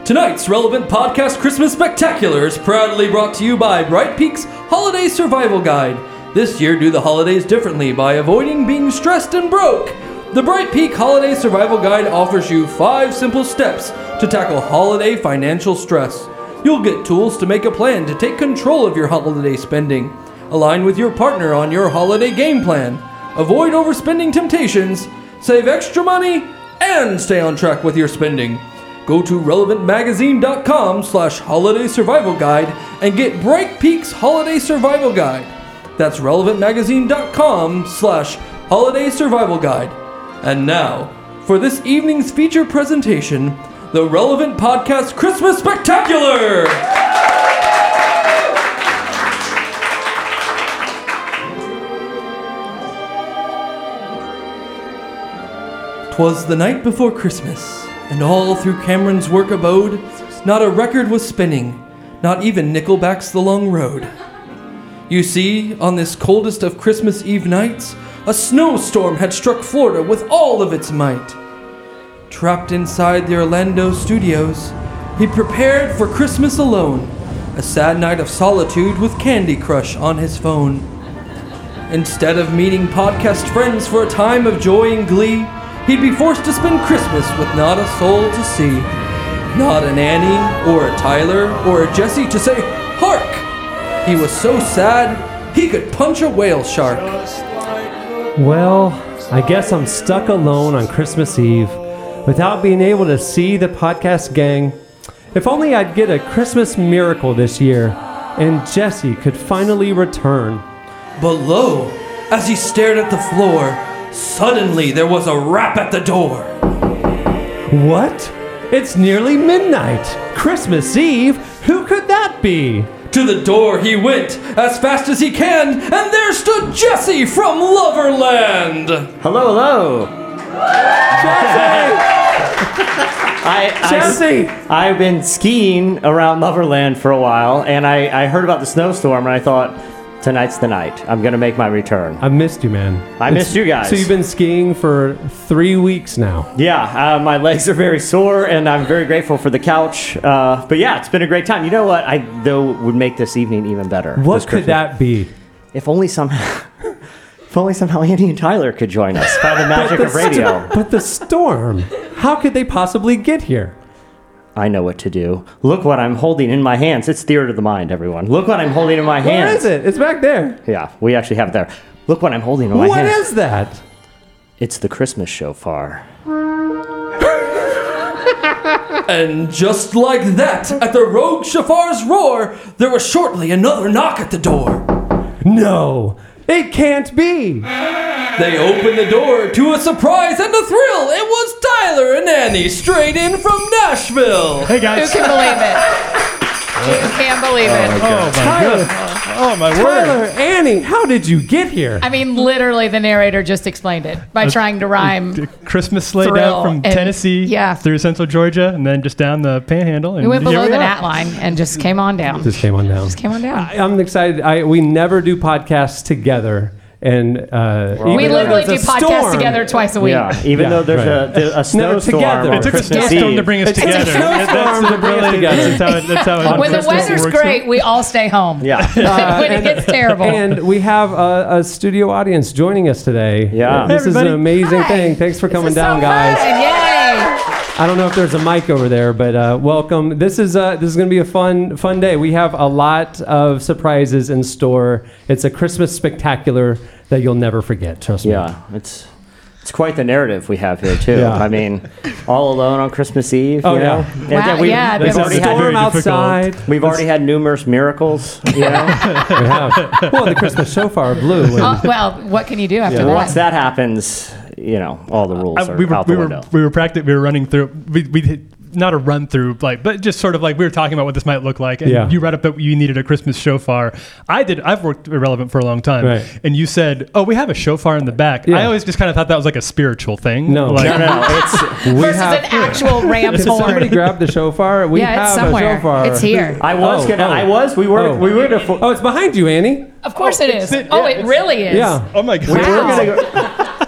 Tonight's Relevant Podcast Christmas Spectacular is proudly brought to you by Bright Peaks Holiday Survival Guide. This year, do the holidays differently by avoiding being stressed and broke. The Bright Peak Holiday Survival Guide offers you 5 simple steps to tackle holiday financial stress. You'll get tools to make a plan to take control of your holiday spending. Align with your partner on your holiday game plan. Avoid overspending temptations. Save extra money and stay on track with your spending. Go to relevantmagazine.com/holiday survival guide and get Bright Peaks Holiday Survival Guide. That's relevantmagazine.com/holiday survival guide. And now, for this evening's feature presentation, the Relevant Podcast Christmas Spectacular! 'Twas the night before Christmas, and all through Cameron's work abode, not a record was spinning, not even Nickelback's The Long Road. You see, on this coldest of Christmas Eve nights, a snowstorm had struck Florida with all of its might. Trapped inside the Orlando studios, he prepared for Christmas alone, a sad night of solitude with Candy Crush on his phone. Instead of meeting podcast friends for a time of joy and glee, he'd be forced to spend Christmas with not a soul to see. Not an Annie, or a Tyler, or a Jesse to say, "Hark!" He was so sad, he could punch a whale shark. Well, I guess I'm stuck alone on Christmas Eve without being able to see the podcast gang. If only I'd get a Christmas miracle this year and Jesse could finally return. But lo, as he stared at the floor, suddenly there was a rap at the door. What? It's nearly midnight. Christmas Eve? Who could that be? To the door he went as fast as he can, and there stood Jesse from Loverland. Hello. Jesse! I've been skiing around Loverland for a while, and I heard about the snowstorm, and I thought, tonight's the night. I'm going to make my return. I missed you, man. I missed you guys. So you've been skiing for 3 weeks now. Yeah, my legs are very sore, and I'm very grateful for the couch. But yeah, it's been a great time. You know what? I, though, would make this evening even better. What could that be? If only somehow Andy and Tyler could join us by the magic of radio. But the storm, how could they possibly get here? I know what to do. Look what I'm holding in my hands. It's theater of the mind, everyone. Look what I'm holding in my hands. Where is it? It's back there. Yeah, we actually have it there. Look what I'm holding in my hands. What is that? It's the Christmas shofar. And just like that, at the rogue shofar's roar, there was shortly another knock at the door. No, it can't be. They opened the door to a surprise and a thrill. It was Tyler and Annie straight in from Nashville. Hey guys. Who can believe it? Who can believe it? Oh my God. Oh my word. Tyler, Annie, how did you get here? I mean, literally, the narrator just explained it by trying to rhyme. The Christmas sleigh Thrill down from and- Tennessee through Central Georgia and then just down the Panhandle. And We went below here the are. gnat line and just came on down. Just came on down. I'm excited. We never do podcasts together. And we literally do podcasts together twice a week. Yeah, even though there's a snowstorm. It took a snowstorm to bring us together. That's how when the weather's great, we all stay home. Yeah. When it gets terrible. And we have a studio audience joining us today. Yeah. This is an amazing thing. Thanks for coming down, guys. Yay! I don't know if there's a mic over there, but welcome. This is going to be a fun day. We have a lot of surprises in store. It's a Christmas spectacular that you'll never forget. Trust me. Yeah, it's quite the narrative we have here too. Yeah. I mean, all alone on Christmas Eve. Oh, you know? yeah. And Wow, we've yeah, There's already a storm outside. We've already had numerous miracles. You know. We have. Well, the Christmas shofar blew. And Well, what can you do after that? Once that happens, you know, all the rules are out the window. We were running through. We not a run through, but just sort of like we were talking about what this might look like. And you read up that you needed a Christmas shofar. I've worked Irrelevant for a long time. Right. And you said, "Oh, we have a shofar in the back." Yeah. I always just kind of thought that was like a spiritual thing. No. Like, No, it's Versus an actual ram's Did somebody horn. grab the shofar? We Yeah, it's have somewhere. a shofar. It's here. we were gonna. Oh, it's behind you, Annie. Of course it is. it It really is. Yeah. Oh my God. We were Wow. gonna go.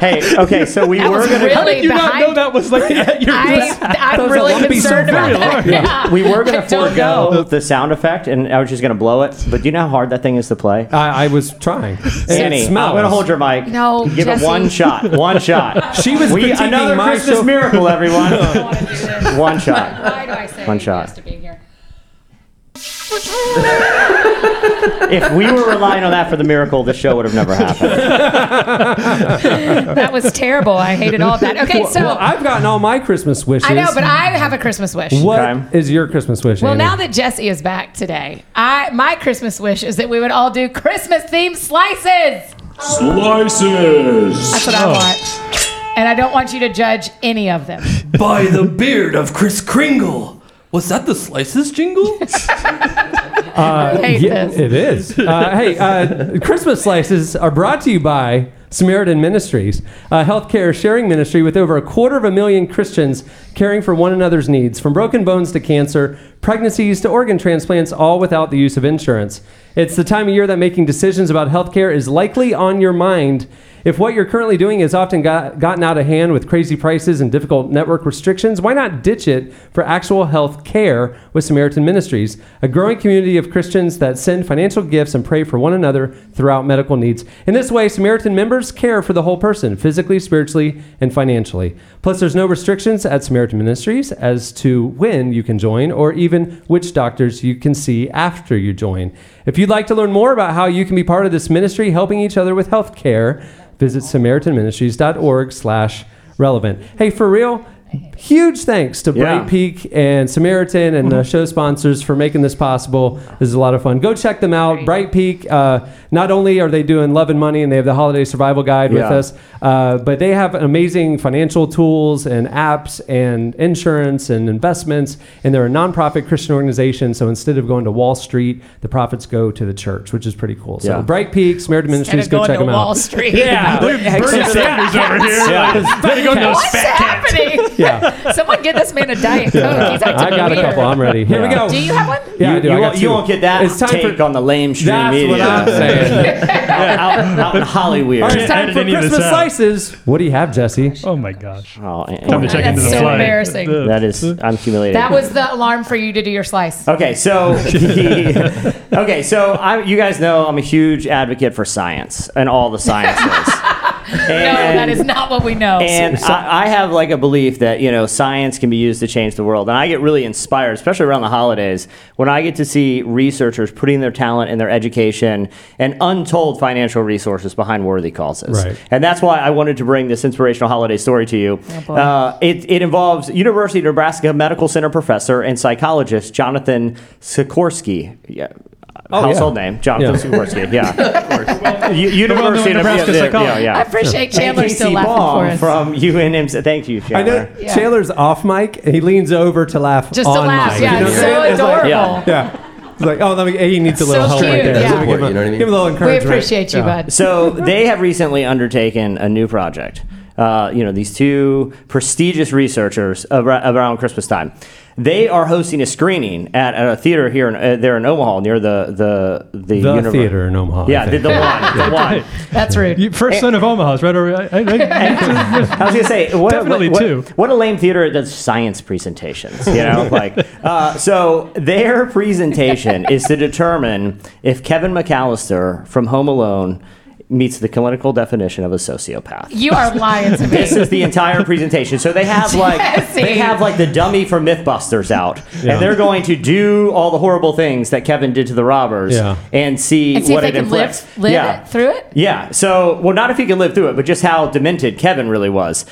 Hey, okay, so we That were was going really How did you not behind- know that was like at your I'm really concerned about that. Yeah. We were going I to don't forego know. the sound effect, and I was just going to blow it. But do you know how hard that thing is to play? I was trying. And Annie, it I'm smells. going to hold your mic. No, Give Jesse. it one shot. One shot. She was critiquing another my Christmas show. miracle, everyone. I don't want to do this. One shot. Why do I say One shot. yes to being here? If we were relying on that for the miracle, this show would have never happened. That was terrible. I hated all of that. Okay, so Well, I've gotten all my Christmas wishes. I know, but I have a Christmas wish. What is your Christmas wish? Well, Annie? now that Jesse is back today, my Christmas wish is that we would all do Christmas-themed slices. Slices! That's what I want. And I don't want you to judge any of them. By the beard of Kris Kringle. Was that the Slices jingle? I hate Yeah, this. it is. Hey, Christmas slices are brought to you by Samaritan Ministries, a healthcare sharing ministry with over 250,000 Christians caring for one another's needs, from broken bones to cancer, pregnancies to organ transplants, all without the use of insurance. It's the time of year that making decisions about healthcare is likely on your mind. If what you're currently doing has often gotten out of hand with crazy prices and difficult network restrictions, why not ditch it for actual health care with Samaritan Ministries, a growing community of Christians that send financial gifts and pray for one another throughout medical needs. In this way, Samaritan members care for the whole person, physically, spiritually, and financially. Plus, there's no restrictions at Samaritan Ministries as to when you can join or even which doctors you can see after you join. If you'd like to learn more about how you can be part of this ministry, helping each other with health care, visit SamaritanMinistries.org/relevant. Hey, for real, huge thanks to Bright Peak and Samaritan and the show sponsors for making this possible. This is a lot of fun. Go check them out. Bright Peak, not only are they doing Love and Money and they have the Holiday Survival Guide with us, but they have amazing financial tools and apps and insurance and investments, and they're a nonprofit Christian organization, so instead of going to Wall Street, the profits go to the church, which is pretty cool. So Bright Peak, Samaritan Ministries, go check them out. Wall Street. Yeah. Bernie Sanders over here. Better go to those What's fat cats. happening? Yeah. Someone get this man a Diet Coke. He's acting I got a weird. couple. I'm ready. Here we go. Do you have one? Yeah, I do. I got You two. won't get that It's time take for, on the lamestream That's media. what I'm saying. out in Hollywood. All right, it's time Edit for any of this Christmas out. slices. What do you have, Jesse? Oh my gosh. Oh, Time to check into That's the so flight. embarrassing. that is, I'm humiliated. That was the alarm for you to do your slice. Okay, so you guys know I'm a huge advocate for science and all the sciences. No, that is not what we know. And I have like a belief that, science can be used to change the world. And I get really inspired, especially around the holidays, when I get to see researchers putting their talent and their education and untold financial resources behind worthy causes. Right. And that's why I wanted to bring this inspirational holiday story to you. Oh, boy. It involves University of Nebraska Medical Center professor and psychologist Jonathan Sikorsky. Yeah. Household name, Jonathan Sikorsky. Yeah. University of Nebraska psychologist. Yeah. I appreciate Chandler And still Casey laughing Baum for us. from UNM. Thank you, I Chandler. know Chandler's off mic, and he leans over to laugh Just on to laugh. mic. Yeah, You know it's what I'm so saying? It's like- adorable. yeah. He's like, he needs a little So help right cute, there. yeah. So we give him, You know what I mean? give him a little We encouragement. appreciate you, Yeah. bud. So they have recently undertaken a new project. These two prestigious researchers around Christmas time. They are hosting a screening at a theater here there in Omaha near the theater in Omaha. Yeah, I the think. one. That's rude. First son of Omaha's right over. I was gonna say, Definitely two. What a lame theater that does science presentations. So their presentation is to determine if Kevin McAllister from Home Alone meets the clinical definition of a sociopath. You are lying to me. This is the entire presentation. So they have Jesse. the dummy from MythBusters out, and they're going to do all the horrible things that Kevin did to the robbers, and see And see what if it they can inflicts. live it through it? Yeah. So, not if he can live through it, but just how demented Kevin really was.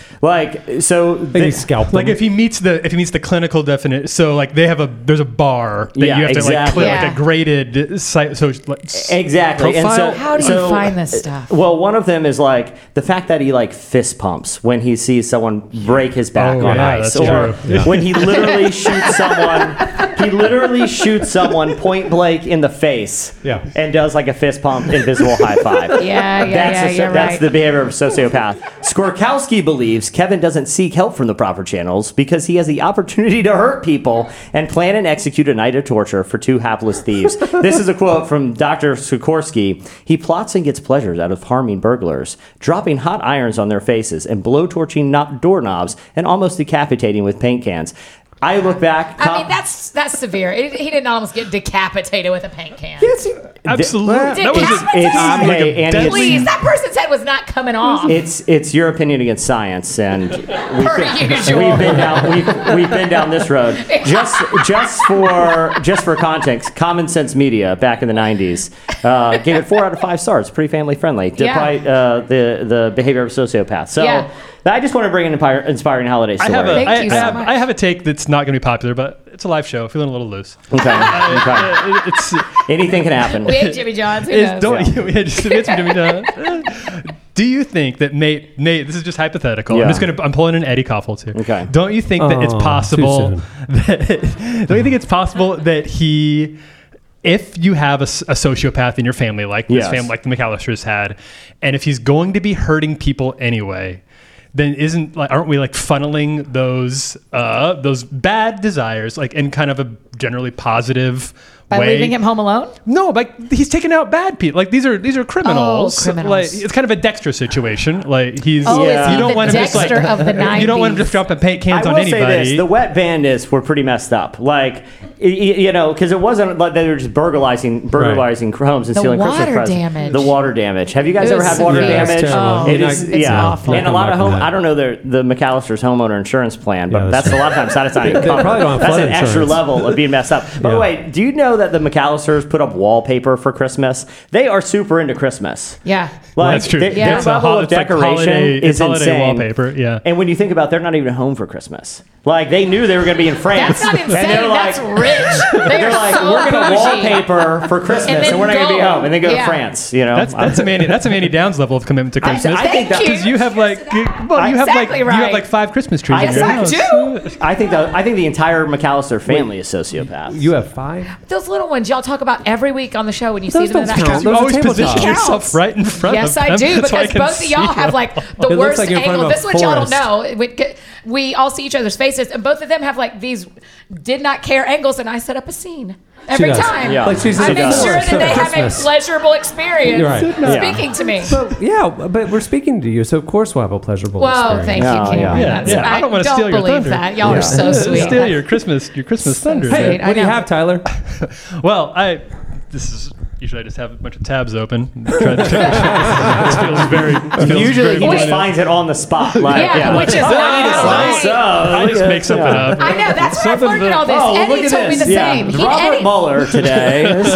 He scalped Like him. if he meets the clinical definition, so like there's a bar that you have to like clear, Yeah. like a graded site. So Exactly. And so, How do you find this stuff? Well, one of them is like the fact that he like fist pumps when he sees someone break his back Oh, on yeah, ice, that's or true. Yeah. when he literally shoots someone. He literally shoots someone point blank in the face, and does like a fist pump, invisible high five. Yeah, That's you're that's right. the behavior of a sociopath. Skorkowski believes Kevin doesn't seek help from the proper channels because he has the opportunity to hurt people and plan and execute a night of torture for two hapless thieves. This is a quote from Dr. Sikorsky. He plots and gets pleasures out of harming burglars, dropping hot irons on their faces and blowtorching doorknobs and almost decapitating with paint cans. I look back. I mean, that's severe. He didn't almost get decapitated with a paint can. Yes, Absolutely. That was Decapitated? Please, that person's head was not coming off. It's your opinion against science, and Per usual. we've been down this road. Just for context, Common Sense Media back in the 90s gave it 4 out of 5 stars. Pretty family friendly, despite the behavior of a sociopath. So. I just want to bring an inspiring holiday story. I have a take that's not going to be popular, but it's a live show. Feeling a little loose. Okay. Anything can happen. We hate Jimmy John's. Who knows? Do you think that Nate? This is just hypothetical. Yeah. I'm pulling in Eddie Koffels here. Okay. Don't you think that it's possible? Don't you think it's possible that he? If you have a sociopath in your family, like this family, like the McAllisters had, and if he's going to be hurting people anyway, then aren't we like funneling those bad desires like in kind of a generally positive By way? leaving him home alone? No, like he's taking out bad people. Like these are criminals. Oh, criminals. Like it's kind of a Dexter situation. Like he's is he you don't the want him just like Dexter of the 90s? You don't want him just dropping paint cans on anybody. I will say this: the Wet Bandits were pretty messed up. Like because it wasn't like they were just burglarizing homes and stealing Christmas presents. Damage. The water damage. Have you guys It ever was had water severe. damage? Oh, It's awful. And a lot of I don't know the McAllisters homeowner insurance plan, but that's a lot of times that's not even covered. probably don't have That's flood an extra insurance. level of being messed up. By the way, do you know that the McAllisters put up wallpaper for Christmas? They are super into Christmas. Yeah. Well, that's true. Their Yeah. level of It's like decoration holiday- is it's holiday insane. wallpaper, yeah. And when you think about it, they're not even home for Christmas. Like, they knew they were going to be in France. That's not And insane. they're like, That's rich. they're like, so we're going to bougie. wallpaper for Christmas, And then and we're not going to be go. home. And then go to Yeah. France, you know? That's a Mandy Downs level of commitment to Christmas. I think that- because you have like you have Exactly like right. 5 Christmas trees in Yes, your I house. do. I think the entire McAllister family is sociopaths. You have 5? Those little ones y'all talk about every week on the show when you Those see them in don't that count. house. You Those are always tabletop. position Counts. yourself right in front Yes, of them. I do, so because can both of y'all see have them. like the It looks worst like you're in front angle. of a This is what y'all don't forest. know. We all see each other's faces, and both of them have like these did not care angles, and I set up a scene every does. time. Yeah. Like she's I in make the sure forest that at they have a Christmas. pleasurable experience Right. speaking to me. But we're speaking to you, so of course we'll have a pleasurable Well, experience. thank Yeah, you, Kim. yeah. That's- Yeah, I don't want to steal your believe thunder. that. Y'all are so sweet. Steal your Christmas thunder. sweet. there. I What do you know. have, Tyler? Well, usually I just have a bunch of tabs open. Try to check this feels very. Usually he just funny. finds it on the spot. Like, Yeah, which is I not need a right. slice I of. just make something up. I know. That's where I've Something learned all this. Oh, Eddie look at told me this. the Yeah. same. Robert Mueller today. This is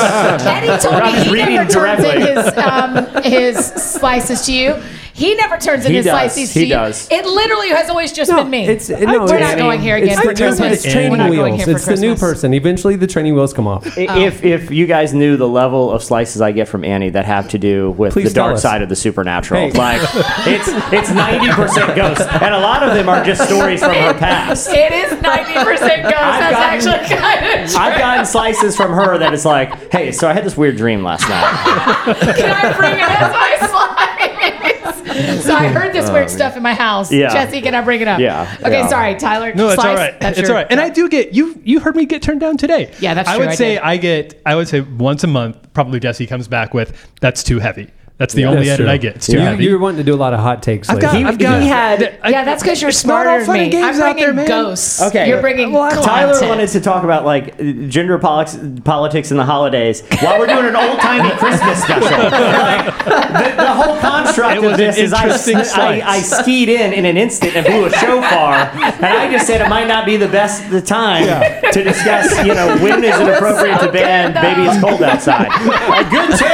Eddie told me he reading never turns directly. in his slices to you. He never turns in He his does. slices to He you. does. It literally has always just been me. We're not going here again It's for the new, Christmas. it's training We're not going wheels. here for It's the new Christmas. person. Eventually, the training wheels come off. If you guys knew the level of slices I get from Annie that have to do with Please the dark tell us. side of the supernatural, Hey. like it's 90% ghosts, and a lot of them are just stories from her past. It is 90% ghost. That's actually kind of true. I've gotten slices from her that is like, hey, so I had this weird dream last night. Can I bring it as my slice? So I heard this weird stuff in my house. Yeah. Jesse, can I bring it up? Yeah, Okay, yeah. sorry, Tyler. No, it's slice, all right. that's It's your- all right. And I do get you heard me get turned down today. Yeah, that's I true, would I say did. I would say once a month, probably Jesse comes back with that's too heavy. That's the only That's edit true. I get. It's too heavy. You're wanting to do a lot of hot takes I've lately. got, He had. Yeah, that's because you're It's not smarter all than fun and me. games I'm out there, bringing man. ghosts. Okay. You're bringing Tyler content. wanted to talk about like gender politics in the holidays while we're doing an old timey Christmas special. Like, the whole construct It was of this an is interesting slice. I skied in an instant and blew a shofar, and I just said it might not be the best the time to discuss when is it appropriate to ban good, "Baby It's Cold Outside." A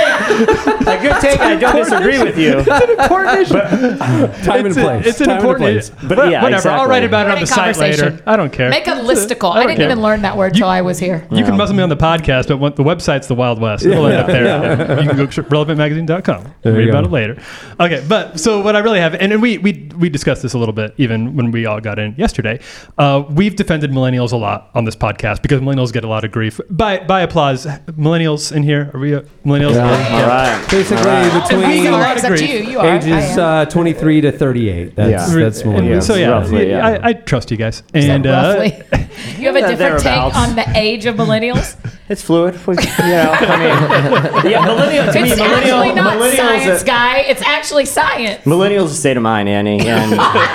good take. I don't disagree with you. important issue. Time and place. It's an Time and important place. issue. But yeah, whatever. I'll exactly. write about it on Learning the site later. conversation. I don't care. Make a listicle. I don't didn't care. even learn that word till I was here. You can muzzle me on the podcast, but the website's the Wild West. It'll end up there. You can go to relevantmagazine.com and read about it later. Okay, but so what I really have, and we we discussed this a little bit even when we all got in yesterday. We've defended millennials a lot on this podcast because millennials get a lot of grief. By applause, millennials in here, are we millennials? Yeah. All right. Basically between a lot of Except grief. you are. ages 23 to 38. That's millennials. So yeah, roughly, yeah. I trust you guys. And And roughly. You have a different Thereabouts. take on the age of millennials? It's fluid. I mean, yeah, millennial to me, It's actually not millennials. science, guy. It's actually science. Millennials is a state of mind, Annie, and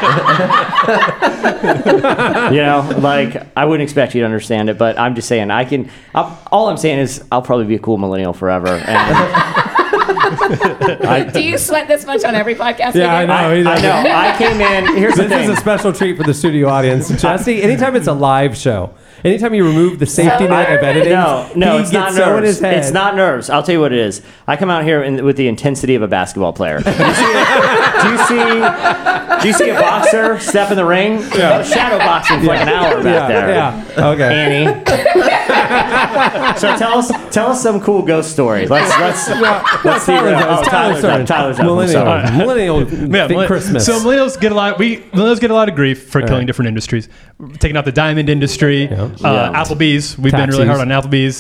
like I wouldn't expect you to understand it, but I'm just saying all I'm saying is I'll probably be a cool millennial forever. And Do you sweat this much on every podcast? Yeah, we do? I know. I know. I came in. Here's the This thing. is a special treat for the studio audience. Jesse, anytime it's a live show, anytime you remove the safety net of editing, No, he it's not gets so in his nerves. head. It's not nerves. I'll tell you what it is. I come out here with the intensity of a basketball player. Do you see a boxer step in the ring? Yeah. Shadow boxing for like an hour back there. Yeah. Okay. Annie. So tell us some cool ghost stories. Let's see. Tyler's Tyler's up. I'm sorry. Millennial Yeah, think Christmas. So millennials get a lot of grief for killing different industries. We're taking out the diamond industry, Applebee's. We've been really hard on Applebee's.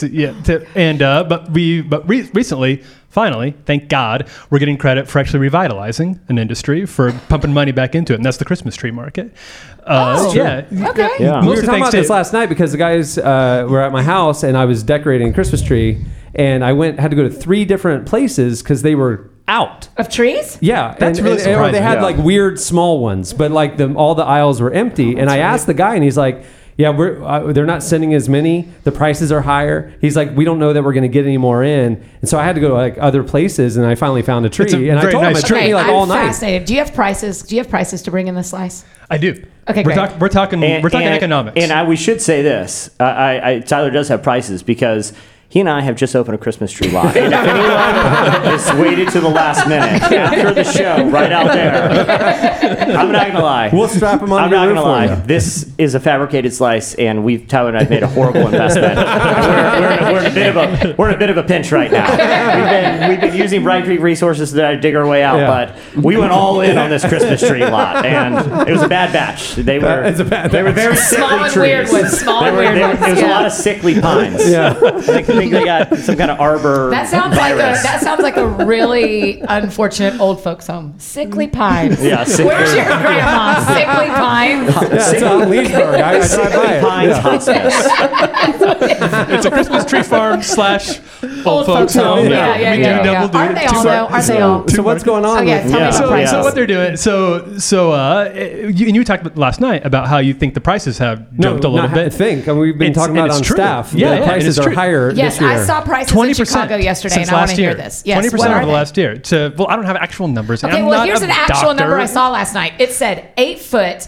But recently, finally, thank God, we're getting credit for actually revitalizing an industry, for pumping money back into it, and that's the Christmas tree market. Okay. Yeah. We were talking about this last night because the guys were at my house and I was decorating a Christmas tree, and I had to go to 3 different places because they were out. Of trees? Yeah, That's really or surprising. they had Yeah. like weird small ones, but like all the aisles were empty. And I asked the guy, and he's like, "Yeah, they're not sending as many. The prices are higher." He's like, "We don't know that we're going to get any more in." And so I had to go to like other places, and I finally found a tree. It's a and I very told nice him it took tree. me like I'm all night. fascinated. Do you have prices? Do you have prices to bring in the slice? I do. Okay, we're great. talking economics. And we should say this. Tyler does have prices because he and I have just opened a Christmas tree lot. And if anyone has waited to the last minute after the show, right out there, I'm not gonna lie. We'll strap them on I'm your not roof gonna lie. for you. This is a fabricated slice, and Tyler and I have made a horrible investment. We're in a bit of a pinch right now. We've been using Bright Creek resources to dig our way out, but we went all in on this Christmas tree lot, and it was a bad batch. They were very Small sickly and trees. weird ones. Small and weird ones. There was a Yeah. lot of sickly pines. Yeah. I think they got some kind of arbor That sounds like a really unfortunate old folks home. Sickly pines. Yeah, sickly- Where's your grandma? Sickly pines. Yeah, it's on Leesburg. I drive Sickly by it. Pines Hospice. It's a Christmas tree farm / old folks home. Yeah. We do double duty. Aren't they all though? Aren't they all? So what's going on? Oh, yeah, with- tell me Yeah. the prices. So what they're doing? You talked about last night about how you think the prices have jumped a little bit. We've been talking about it's on true. staff. Yeah, the prices it's are true. higher Yes, this year. I saw prices 20% in Chicago yesterday, since and I want last to hear year. this. Yes, 20% what are over the they? last year. Well, I don't have actual numbers. Okay, I'm well, not here's a an actual doctor. number I saw last night. It said 8-foot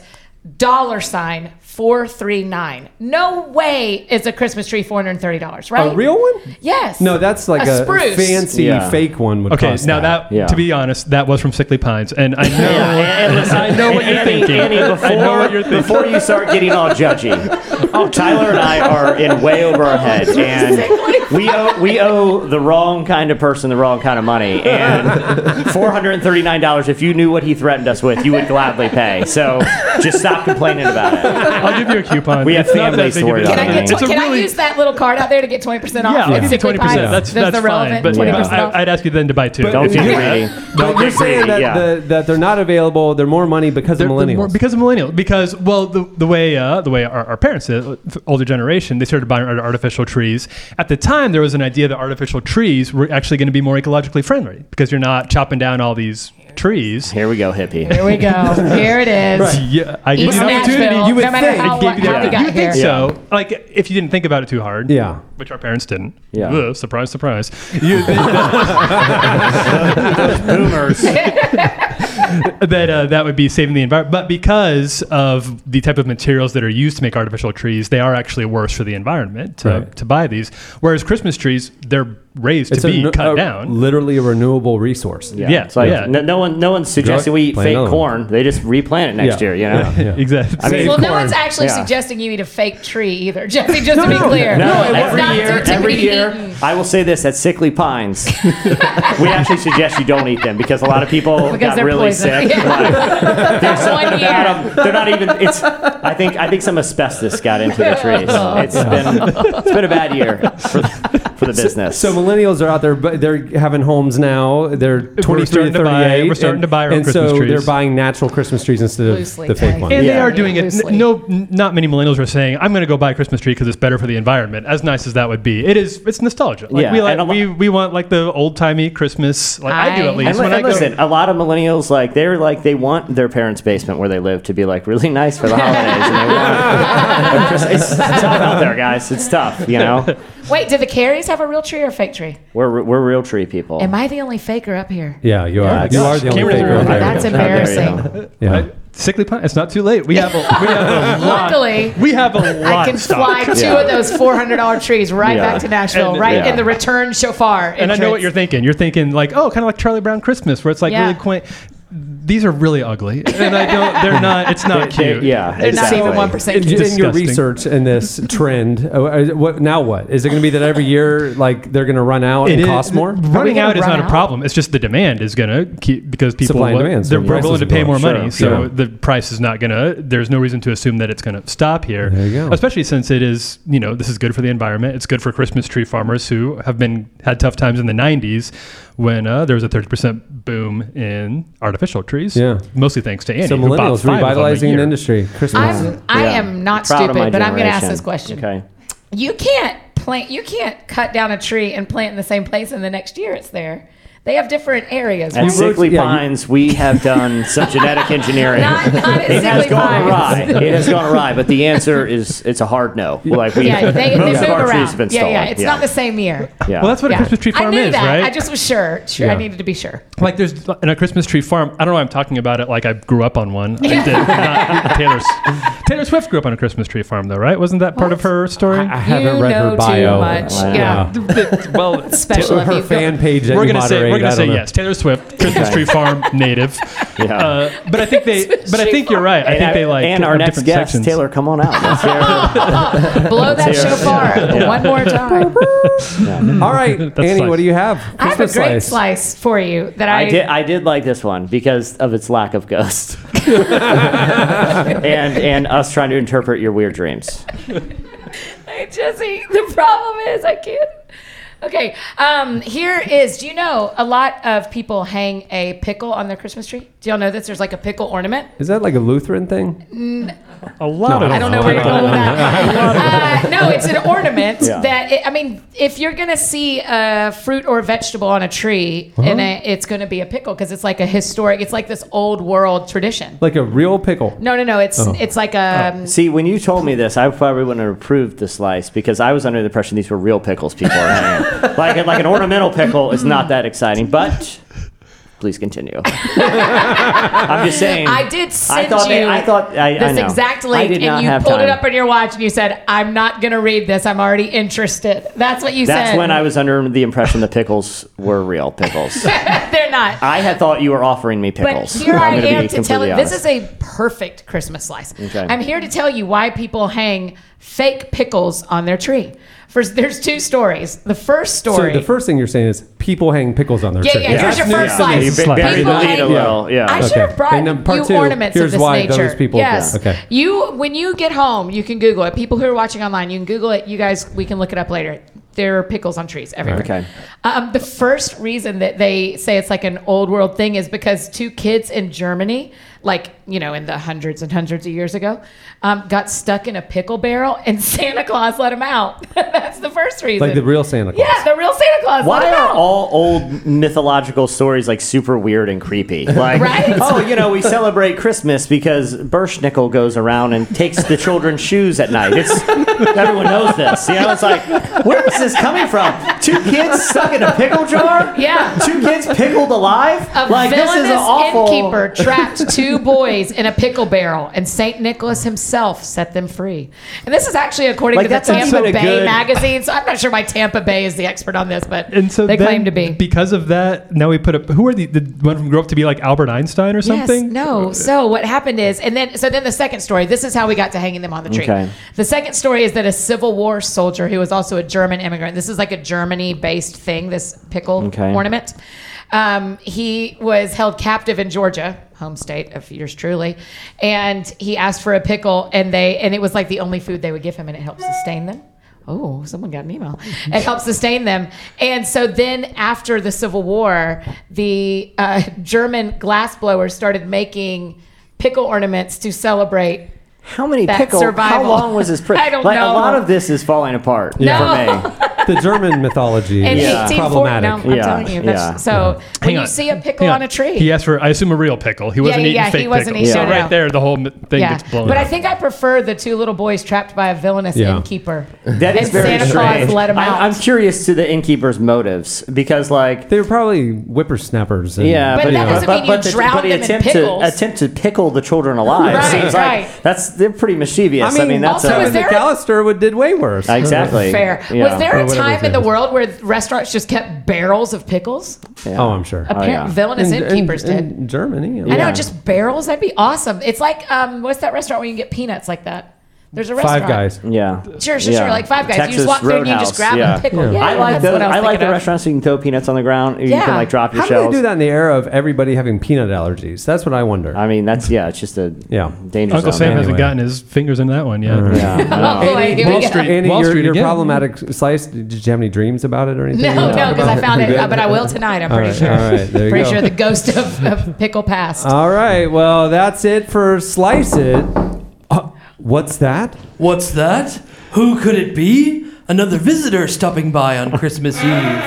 $439. No way is a Christmas tree $430, right? A real one? Yes. No, that's like a spruce. fancy fake one would Okay, cost now that. to be honest, that was from Sickly Pines, and I know, And listen, I know what you're Annie, thinking. Annie, I know what you're thinking. before you start getting all judgy, Tyler and I are in way over our heads, and we owe the wrong kind of person the wrong kind of money. And $439, if you knew what he threatened us with, you would gladly pay. So just stop complaining about it. I'll give you a coupon. We have It's not family that big of a stories deal. on it. Can I use that little card out there to get 20% off? Yeah, I'll Like give you Sickly 20%. Pines? That's the fine. relevant But 20% off. I'd ask you then to buy 2. Don't feel greedy. But Don't you're get saying greedy. that, that they're not available. They're more money because of millennials. Because of millennials. Because the way our parents did, older generation, they started buying artificial trees. At the time, there was an idea that artificial trees were actually going to be more ecologically friendly because you're not chopping down all these trees. Here we go, hippie. Here we go. Here it is. Yeah, I gave East you the opportunity. Nashville, you would no matter think. how, I gave you how we got you think here. so? Like, if you didn't think about it too hard. Yeah. Which our parents didn't. Yeah. Ugh, surprise, surprise. Boomers. that would be saving the environment. But because of the type of materials that are used to make artificial trees, they are actually worse for the environment to buy these. Whereas Christmas trees, they're raised to be cut down. Literally a renewable resource. Yeah. It's like no one's suggesting we eat fake corn. They just replant it next year, you know? Yeah. Exactly. I mean, no one's actually suggesting you eat a fake tree either, Jesse, just to be clear. No, It's every year, I will say this, at Sickly Pines, we actually suggest you don't eat them because a lot Because got they're really poison. sick. Yeah. That's 1 year. They're not even, I think some asbestos got into the trees. It's been a bad year for the business. So millennials are out there, but they're having homes now. They're 23 to 38. We're starting to buy our own Christmas trees. They're buying natural Christmas trees instead of the fake ones. And they are doing it. Loosely. Not many millennials are saying, "I'm going to go buy a Christmas tree because it's better for the environment." As nice as that would be, it's nostalgia. Like, we want like the old timey Christmas. Like I do at least. And listen, a lot of millennials they want their parents' basement where they live to be like really nice for the holidays. And it's tough out there, guys. It's tough, you know. Wait, do the Careys have a real tree or a fake tree? We're real tree people. Am I the only faker up here? Yeah, you are. You are the only faker. That's embarrassing. Yeah. Sickly Pine. It's not too late. We have a lot. Luckily, we have a lot. I can fly two of those $400 trees right back to Nashville, in the return shofar. And I know what you're thinking. You're thinking like, oh, kind of like Charlie Brown Christmas, where it's like really quaint. These are really ugly, and they're not. It's not cute. They're not even 1%. In your research in this trend, what is it going to be that every year like they're going to run out and cost more? Running out is not a problem. It's just the demand is going to keep because people supply and demand. They're willing to pay more money, so yeah. the price is not going to. There's no reason to assume that it's going to stop here. There you go. Especially since it is, this is good for the environment. It's good for Christmas tree farmers who have had tough times in the 90s when there was a 30% boom in artificial trees. Yeah. Mostly thanks to Annie. So millennials revitalizing an industry. Christmas. I am not Proud of my stupid, but I'm going to ask generation. this question. Okay. You can't cut down a tree and plant in the same place and the next year it's there. They have different areas. At Sickly Pines, we have done some genetic engineering. Not at It has Sickly gone Pines. awry. It has gone awry, but the answer is it's a hard no. Like They most of move our trees around. have been stolen. It's not the same year. Yeah. Well, that's what a Christmas tree farm I knew is, that. right? I just was sure. Yeah. I needed to be sure. Like there's in a Christmas tree farm. I don't know why I'm talking about it like I grew up on one. I did. Taylor Swift grew up on a Christmas tree farm, though, right? Wasn't that part of her story? I haven't read her bio. Too much. Yeah. Well, Special her fan page. We're gonna say yes. Taylor Swift, Christmas tree farm native. Yeah. But I think you're right. I think they like and our have next different guest, sections. Taylor, come on out. Let's hear Blow that shofar one more time. All right, Annie, nice. what do you have? I have a great slice for you that I did like this one because of its lack of ghost and us trying to interpret your weird dreams. Hey, Jesse, the problem is I can't. Okay, here is, do you know a lot of people hang a pickle on their Christmas tree? Do y'all know this? There's like a pickle ornament. Is that like a Lutheran thing? A lot of I don't know where you're going with that. No, it's an ornament that, if you're going to see a fruit or vegetable on a tree, and it's going to be a pickle because it's like it's like this old world tradition. Like a real pickle? No, it's like a... See, when you told me this, I probably wouldn't have approved the slice because I was under the impression these were real pickles people are hanging. like an ornamental pickle is not that exciting, but... Please continue. I'm just saying. I did send this this exact link, and you pulled it up on your watch, and you said, "I'm not going to read this. I'm already interested." That's what you said. That's when I was under the impression the pickles were real pickles. They're not. I had thought you were offering me pickles. But here I I'm gonna am be to tell you, completely this is a perfect Christmas slice. Okay. I'm here to tell you why people hang fake pickles on their tree. First, there's two stories. The first story. So the first thing you're saying is people hang pickles on their tree. Yeah. Here's your first slice. You buried the lead a hang- little. Yeah. I should have brought And then part you two, ornaments here's of this why nature. those people- Yes. yeah, okay. When you get home, you can Google it. People who are watching online, you can Google it. You guys, we can look it up later. There are pickles on trees everywhere. Okay. The first reason that they say it's like an old world thing is because two kids in Germany, in the hundreds and hundreds of years ago, got stuck in a pickle barrel and Santa Claus let them out. That's the first reason. Like the real Santa Claus. Yeah, the real Santa Claus. Why let them are out. all old mythological stories like super weird and creepy? Like, Right? We celebrate Christmas because Burschnickel goes around and takes the children's shoes at night. Everyone knows this. You know, it's like, where is this coming from? 2 kids stuck in a pickle jar? Yeah. 2 kids pickled alive? A Like, this is villainous awful. innkeeper trapped 2 boys in a pickle barrel, and St. Nicholas himself set them free. And this is actually according to the that's not Tampa even a Bay good- magazine. So I'm not sure why Tampa Bay is the expert on this, but And so they then, claim to be. Because of that, now we put up. Who are the one from grew up to be like Albert Einstein or something? Yes, no. So what happened is, and then the second story. This is how we got to hanging them on the tree. Okay. The second story is that a Civil War soldier who was also a German immigrant. This is like a Germany-based thing. This pickle ornament. He was held captive in Georgia, home state of yours truly, and he asked for a pickle, and it was like the only food they would give him, and it helped sustain them. Oh, someone got an email. It helped sustain them. And so then after the Civil War, the German glassblowers started making pickle ornaments to celebrate How many that pickles? survival. How long was this? I don't like, know. A lot of this is falling apart for No. me. The German mythology in is 1840. problematic. No, I'm Yeah, telling you. yeah. So when Hang you on. see a pickle Hang on a tree. He asked for, I assume, a real pickle. He wasn't eating fake he wasn't pickles. eating- So no. right there, the whole thing Yeah, gets blown but up. I think I prefer the 2 little boys trapped by a villainous Yeah. innkeeper. That is And very Santa strange. Claus let him out. I'm curious to the innkeeper's motives because, like, They were probably whippersnappers. And, yeah, But that doesn't mean you drown the them in attempt pickles. to pickle the children alive Right, seems right. like they're pretty mischievous. I mean, that's also, is Kevin there- McAllister did way worse. exactly Fair. Yeah. Was there Or a whatever time his in the name is. world where restaurants just kept barrels of pickles? Yeah. Oh, I'm sure. Apparently, yeah. villainous innkeepers did. In Germany. I know, Yeah. just barrels. That'd be awesome. It's like, what's that restaurant where you can get peanuts like that? There's a restaurant. Five Guys. Yeah. Sure, Yeah. like Five Guys. you Texas just walk through and you just Roadhouse, grab yeah. a pickle. Yeah. Yeah, I like that's those. what I was I like thinking the of. restaurants so you can throw peanuts on the ground. You Yeah. can like drop your How do shells. they do that in the era of everybody having peanut allergies? That's what I wonder. I mean, it's just a Yeah. danger Uncle zone. Sam Anyway. hasn't gotten his fingers in that one yet. Yeah. I know. Oh, wait, here we Wall go. Street. Annie, Wall your, Street your again. problematic slice, did you have any dreams about it or anything? No, you talk because I about? found it, Good? but I will tonight. I'm pretty right, sure. all right, there you pretty go. sure the ghost of pickle passed. All right, well, that's it for Slice It. What's that? What's that? Who could it be? Another visitor stopping by on Christmas Eve.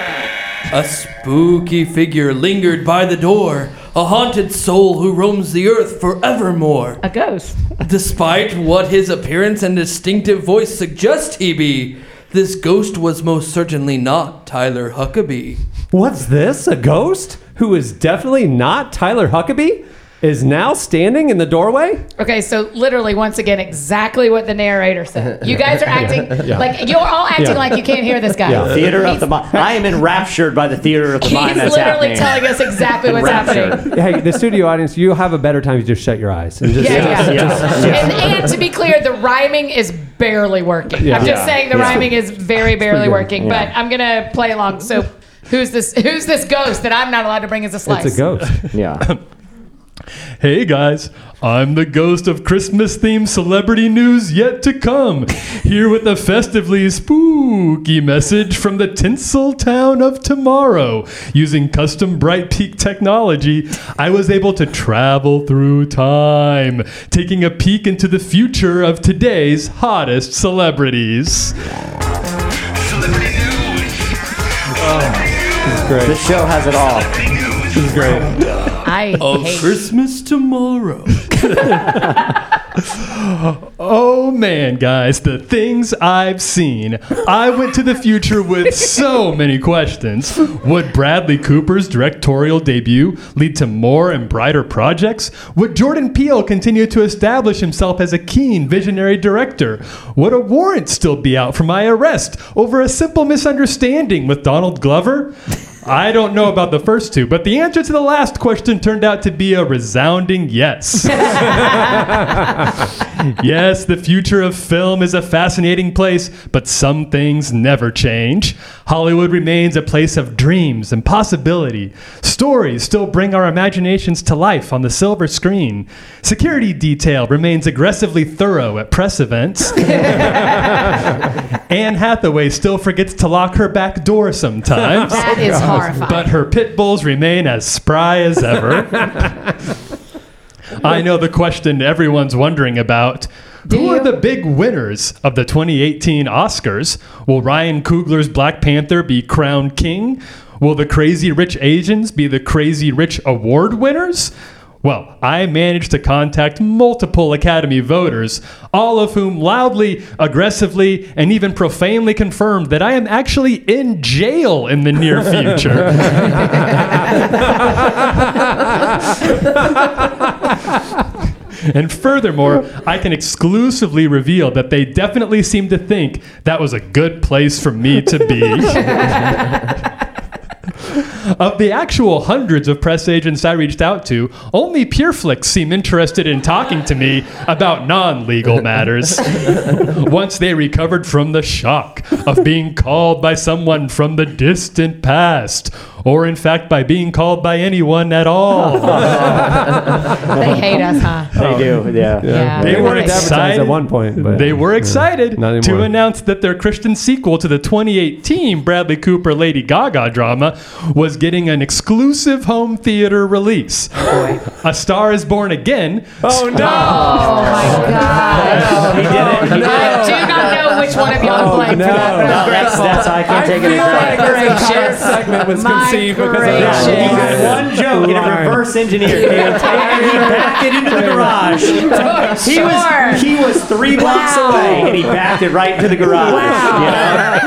A spooky figure lingered by the door, a haunted soul who roams the earth forevermore. A ghost. Despite what his appearance and distinctive voice suggest he be, this ghost was most certainly not Tyler Huckabee. What's this? A ghost who is definitely not Tyler Huckabee is now standing in the doorway? Okay, so literally, once again, exactly what the narrator said. You guys are acting like you're all acting Yeah. like you can't hear this guy. Yeah. Theater of the mind. I am enraptured by the theater of the mind He's that's literally happening. telling us exactly what's happening. Hey, the studio audience, you'll have a better time if you just shut your eyes. And just, And to be clear, the rhyming is barely working. Yeah. I'm just Yeah. saying the Yeah. rhyming is very barely good. working. Yeah. But I'm gonna play along. So, who's this ghost that I'm not allowed to bring as a slice? It's a ghost. Yeah. Hey guys, I'm the ghost of Christmas-themed celebrity news yet to come, here with a festively spooky message from the tinsel town of tomorrow. Using custom Bright Peak technology, I was able to travel through time, taking a peek into the future of today's hottest celebrities. Great. This show has it all. This is great. I Of hate Christmas tomorrow. Oh man, guys, the things I've seen. I went to the future with so many questions. Would Bradley Cooper's directorial debut lead to more and brighter projects? Would Jordan Peele continue to establish himself as a keen visionary director? Would a warrant still be out for my arrest over a simple misunderstanding with Donald Glover? I don't know about the first two, but the answer to the last question turned out to be a resounding yes. Yes, the future of film is a fascinating place, but some things never change. Hollywood remains a place of dreams and possibility. Stories still bring our imaginations to life on the silver screen. Security detail remains aggressively thorough at press events. Anne Hathaway still forgets to lock her back door sometimes. that is horrifying. But her pit bulls remain as spry as ever. I know the question everyone's wondering about. Who are the big winners of the 2018 Oscars? Will Ryan Coogler's Black Panther be crowned king? Will the Crazy Rich Asians be the Crazy Rich Award winners? Well, I managed to contact multiple Academy voters, all of whom loudly, aggressively, and even profanely confirmed that I am actually in jail in the near future. And furthermore, I can exclusively reveal that they definitely seem to think that was a good place for me to be. Of the actual hundreds of press agents I reached out to, only PureFlix seem interested in talking to me about non-legal matters. Once they recovered from the shock of being called by someone from the distant past, or in fact by being called by anyone at all. They hate us, huh? They do, yeah. They were excited at one point. But, they were excited not to anymore. announce that their Christian sequel to the 2018 Bradley Cooper Lady Gaga drama was getting an exclusive home theater release. A Star is Born Again. Oh, no! Oh my God! He did it. He did it. I do not know which one of y'all played for that, but I'm grateful. That's I can't take any credit. Gracious. segment was My conceived because of gracious. He that. had one joke and it reverse engineered, and he backed it into the garage. He was 3 blocks away, and he backed it right into the garage. Wow.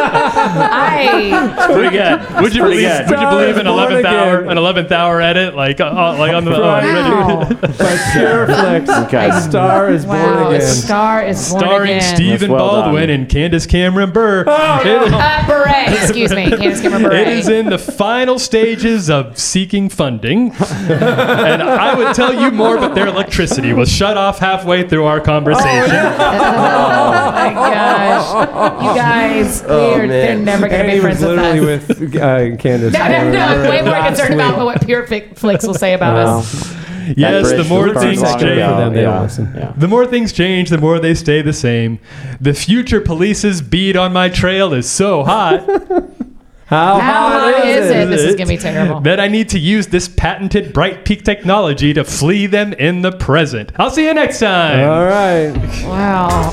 Pretty good. Would you believe an 11th hour edit like on the Wow. By PureFlix, Okay. A Star is Born Wow, Again. A Star is Born starring Again. Stephen Well Baldwin done. and Candace Cameron Bure. Beret, excuse me. Candace Cameron Bure. It is in the final stages of seeking funding. And I would tell you more, but their electricity was shut off halfway through our conversation. Oh my gosh. You guys, they're never going to be Annie friends was with literally us. with Candace. No, I'm way more last concerned week. about what PureFlix will say about us. Yes, the more things for them, they don't Yeah. listen. Yeah. The more things change, the more they stay the same. The future police's bead on my trail is so hot How hot is it? This is going to be terrible. that I need to use this patented Bright Peak technology to flee them in the present. I'll see you next time. All right. Wow.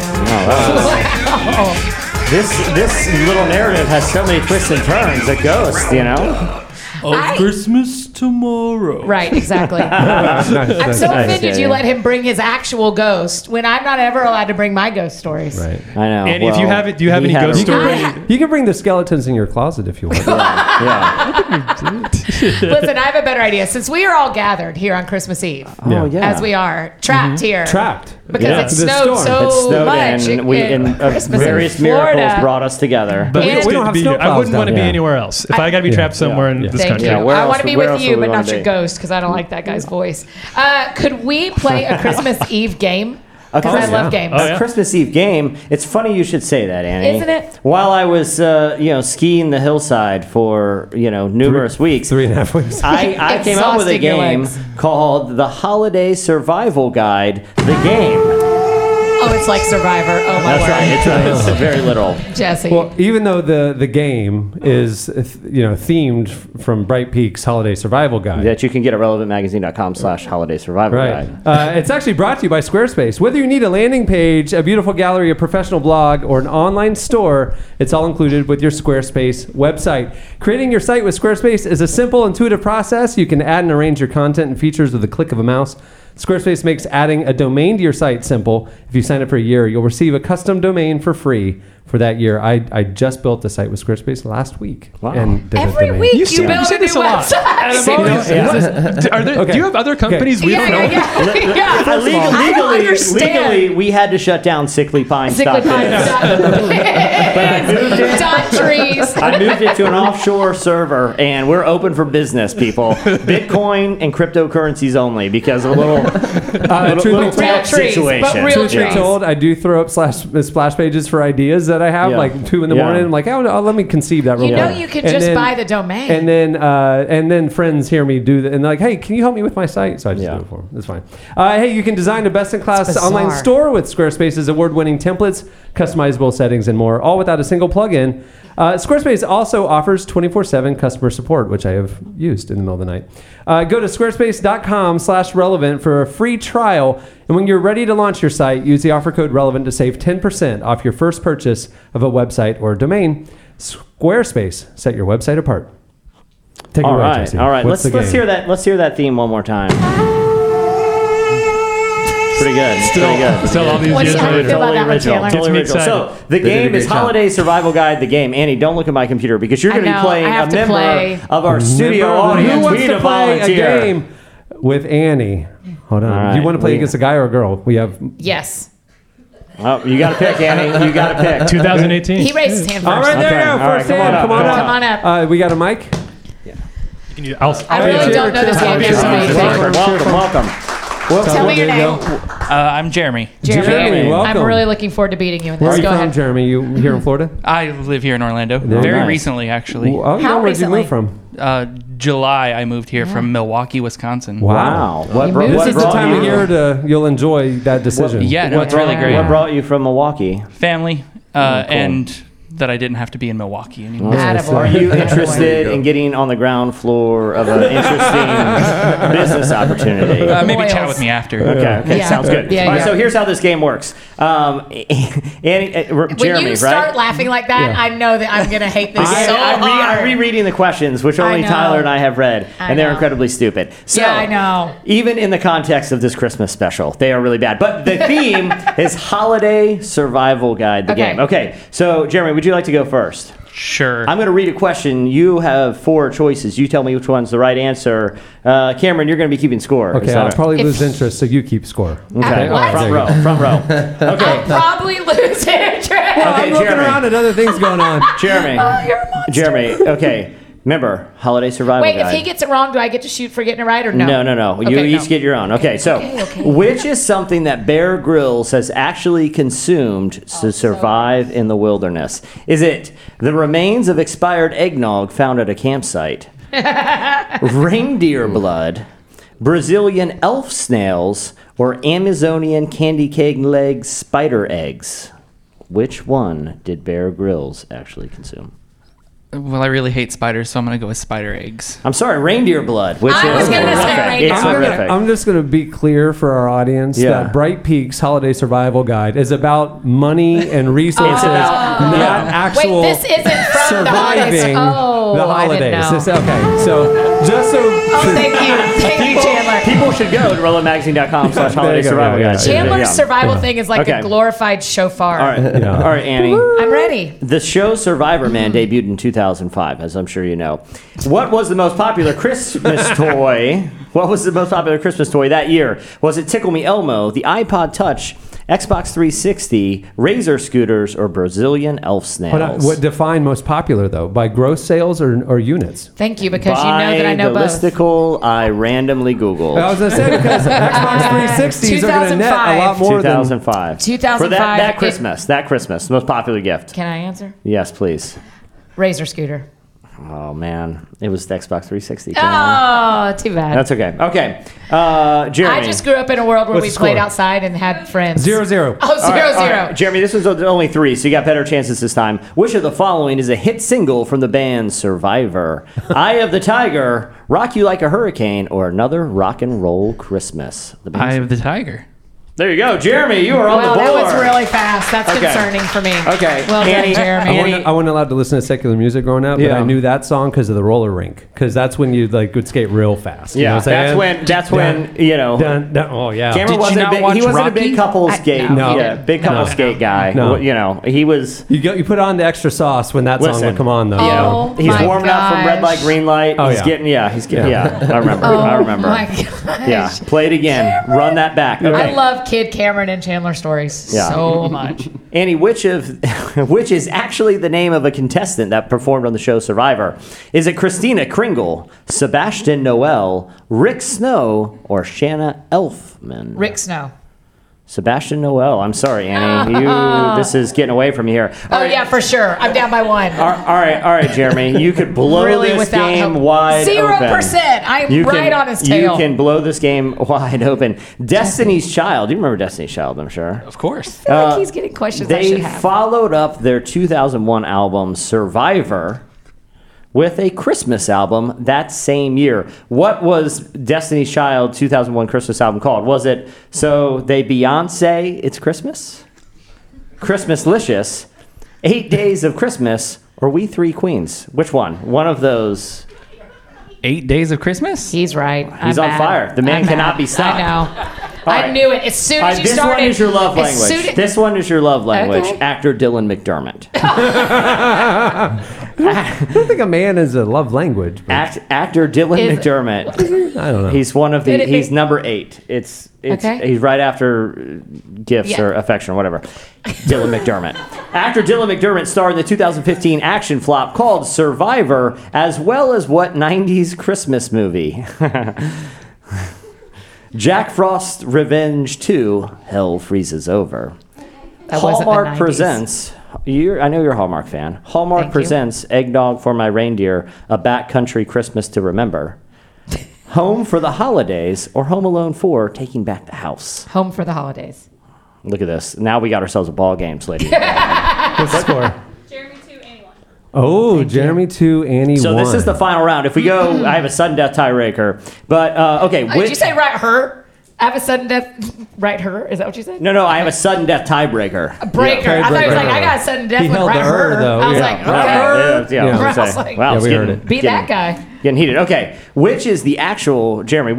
This little narrative has so many twists and turns. A ghost, you know. Christmas tomorrow. Right, exactly. Nice, I'm nice, so nice. offended you let him bring his actual ghost when I'm not ever allowed to bring my ghost stories. Right. I know. Annie, if you have it, do you have he any had ghost a- stories? You can bring the skeletons in your closet if you want. Yeah. Listen, I have a better idea. Since we are all gathered here on Christmas Eve, Oh yeah. as we are trapped here, Trapped. because Yeah. it The snowed storm. so It snowed much, and Christmas various in Florida. miracles brought us together. But And- it's we good don't to have be here. I snowplows wouldn't want to down be here. anywhere else. If I got to be trapped somewhere in this Thank country. you. Yeah, where I else- want to be where with else you, would we but wanna not your be? ghost, because I don't like that guy's voice. Could we play a Christmas Eve game? Because I love games. Oh, yeah. A Christmas Eve game. It's funny you should say that, Annie. Isn't it? While I was, skiing the hillside for, numerous weeks, 3.5 weeks. I came up with a Exhausting your game legs. called the Holiday Survival Guide, the game. Oh, it's like Survivor. Oh, my That's word. right. It's very literal. Jesse. Well, even though the game is themed from Bright Peak's Holiday Survival Guide. That you can get at relevantmagazine.com/holiday survival Right. guide. It's actually brought to you by Squarespace. Whether you need a landing page, a beautiful gallery, a professional blog, or an online store, it's all included with your Squarespace website. Creating your site with Squarespace is a simple, intuitive process. You can add and arrange your content and features with the click of a mouse. Squarespace makes adding a domain to your site simple. If you sign up for a year, you'll receive a custom domain for free for that year. I just built the site with Squarespace last week. Wow. And did a Every domain. week you, say build a new this a lot. website. Okay. Do you have other companies we don't know? Yeah. I don't understand. Legally, we had to shut down Sickly Pine Sickly Stock. Pines. Dot trees. I moved it to an offshore server, and we're open for business, people. Bitcoin and cryptocurrencies only, because of a little Real tax trees, situation. but real Truth be trees. told, I do throw up splash pages for ideas that I have, Yeah. like 2 in the Yeah. morning. I'm like, let me conceive that real You know quick. you can And just then- buy the domain. And then friends hear me do that, and they're like, "Hey, can you help me with my site?" So I just Yeah. do it for them. It's fine. Hey, you can design a best-in-class It's online bizarre. store with Squarespace's award-winning templates, customizable settings, and more, all without a single plugin. Squarespace also offers 24/7 customer support, which I have used in the middle of the night. Go to squarespace.com/relevant for a free trial. And when you're ready to launch your site, use the offer code relevant to save 10% off your first purchase of a website or domain. Squarespace, set your website apart. Take it All away, right, Jesse. all right. What's Let's the hear game? that. Let's hear that theme one more time. Pretty good. Pretty good. Still all these What's years how do you later. feel about Totally that one, original. Taylor? Totally Gets me original. excited. So the did a game great is job. Holiday Survival Guide, the game. Annie, don't look at my computer because you're I going to be know. playing I have a to member play. of our studio audience. Who wants We to need a play volunteer. a game with Annie? Hold on. All Do right, you want to play we- against a guy or a girl? We have. Yes. Oh, you got to pick, Annie. You got to pick. 2018. He raised his hand first. All right, there Okay. you go. All right, First come on hand. up. Come on Come up. Come on up. We got a mic. I really don't know this game. Cheers. Welcome. Tell me your name. I'm Jeremy. Jeremy, welcome. I'm really looking forward to beating you in Where this. are you Go from, ahead. Jeremy? You here in Florida? I live here in Orlando. Very Very nice. recently, actually. Oh, How where'd you recently? move from? July, I moved here from Milwaukee, Wisconsin. Wow. What, You bro- moved what This is the brought time you? of year you'll enjoy that decision. Yeah, no, What it's really brought- great. What brought you from Milwaukee? Family, and that I didn't have to be in Milwaukee anymore. Attaboy. Are you Attaboy. interested in getting on the ground floor of an interesting business opportunity? Maybe Boils. chat with me after. Okay, Yeah. sounds good. Yeah, All right, yeah. so here's how this game works. Annie, When Jeremy, you start right? laughing like that, Yeah. I know that I'm going to hate this so I'm hard. rereading the questions, which I only know. Tyler and I have read, I and they're know. incredibly stupid. So, Yeah, I know. Even in the context of this Christmas special, they are really bad. But the theme is Holiday Survival Guide, the Okay. game. Okay, so Jeremy, would you like to go first? Sure. I'm going to read a question. You have 4 choices. You tell me which one's the right answer. Cameron, you're going to be keeping score. Is Okay, that I'll right? probably If- lose interest, so you keep score. Okay, What? front row. Front row. Okay, I'll probably lose interest. I'm looking Jeremy. around at other things going on. Jeremy. Oh, you're a monster. Jeremy. Okay. Remember, Holiday Survival Wait, Guide. if he gets it wrong, do I get to shoot for getting it right or no? No. You Okay, each no. get your own. Okay, so Okay. which is something that Bear Grylls has actually consumed to survive in the wilderness? Is it the remains of expired eggnog found at a campsite, reindeer blood, Brazilian elf snails, or Amazonian candy cane leg spider eggs? Which one did Bear Grylls actually consume? Well, I really hate spiders, so I'm going to go with spider eggs. I'm sorry, reindeer blood, which I is was gonna say horrific. reindeer It's blood. horrific. I'm just going to be clear for our audience Yeah. that Bright Peaks Holiday Survival Guide is about money and resources, about- not yeah. actual Wait, this isn't from the holidays. surviving Oh, the I holidays. didn't know. Okay, so just so Oh, thank you. Thank you, Chandler. People should go to ReloadMagazine.com/Holiday you go, Survival yeah, Guide. Chandler's Yeah. survival thing is like Okay. a glorified shofar. All right, Yeah. all right, Annie. I'm ready. The show Survivor Man debuted in 2005, as I'm sure you know. What was the most popular Christmas toy? What was the most popular Christmas toy that year? Was it Tickle Me Elmo, the iPod Touch, Xbox 360, Razor scooters, or Brazilian elf snails? Hold on, what define most popular though? By gross sales or units? Thank you, because you know that I know By the both. listicle I randomly Googled. I was gonna say because Xbox 360s are gonna net a lot more than 2005. 2005, For that it- Christmas. That Christmas. Most popular gift. Can I answer? Yes, please. Razor scooter. Oh, man. It was the Xbox 360. Oh, too bad. That's okay. Okay. Jeremy. I just grew up in a world where What's we the played score? outside and had friends. 0-0. Oh, All right, 0-0. all right. Jeremy, this was only 3, so you got better chances this time. Which of the following is a hit single from the band Survivor? Eye of the Tiger, Rock You Like a Hurricane, or Another Rock and Roll Christmas? The band's- Eye of the Tiger. There you go. Jeremy, you are on Well, the board. that was really fast. That's Okay. concerning for me. Okay. Well Annie, done, Jeremy. I wasn't allowed to listen to secular music growing up, but Yeah. I knew that song because of the roller rink. Because that's when you would skate real fast. You know Yeah, what I'm saying? that's when, you know. Dun, dun, oh yeah. Cameron Did you wasn't a not big, he watch wasn't a Rocky? big couple skate, No. yeah, big couple No. skate guy. No. You know, he was. You put on the extra sauce when that song Listen. would come on though. Oh, you know? He's my warming up from red light, gosh. green light. Oh, he's yeah. getting, yeah. I remember. Oh, I remember. my gosh. Yeah, play it again. Run that back. Okay. I love Kid Cameron and Chandler stories Yeah. so much. Annie, which is actually the name of a contestant that performed on the show Survivor? Is it Christina Kringle, Sebastian Noel, Rick Snow, or Shanna Elfman? Rick Snow. Sebastian Noel. I'm sorry, Annie. This is getting away from you here. Oh, yeah, for sure. I'm down by one. All right, Jeremy. You could blow Really this without game help. wide 0%. open. I'm You right on his tail. You can blow this game wide open. Destiny's Child. You remember Destiny's Child, I'm sure. Of course. I feel like he's getting questions I They should have. followed up their 2001 album Survivor with a Christmas album that same year. What was Destiny's Child 2001 Christmas album called? Was it So They Beyonce It's Christmas? Christmaslicious, 8 Days of Christmas, or We Three Queens? Which one? One of those. 8 Days of Christmas? He's right. He's I'm on mad. fire. The man I'm cannot mad. be stopped. I know. I knew it. As soon as you this started. one is your love language. This one is your love language. Okay. Actor Dylan McDermott. I don't think a man is a love language. Actor Dylan McDermott. I don't know. He's one of the. He's number 8. It's. Okay. He's right after gifts or affection or whatever. Dylan McDermott. Actor Dylan McDermott starred in the 2015 action flop called Survivor, as well as what 90s Christmas movie? Jack Frost Revenge 2, Hell Freezes Over. That wasn't the Hallmark 90s. presents. I know you're a Hallmark fan. Hallmark Thank you. presents Eggnog for My Reindeer, A Backcountry Christmas to Remember. Home for the Holidays, or Home Alone 4, Taking Back the House. Home for the holidays. Look at this. Now we got ourselves a ball game, ladies. What's the score? Jeremy 2, Annie 1. Oh, Jeremy 2, Annie 1. So this is the final round. If we go, I have a sudden death tiebreaker. But, okay. Did you say right her? I have a sudden death. Right her? Is that what you said? No, I have a sudden death tiebreaker. A breaker. I thought he was like, I got a sudden death He with held right the her, though. I was Yeah. like, okay. Yeah, Yeah. I was I was gonna say. like, Wow, Yeah, it's we heard getting- it. Be that guy. Getting heated. Okay, which is the actual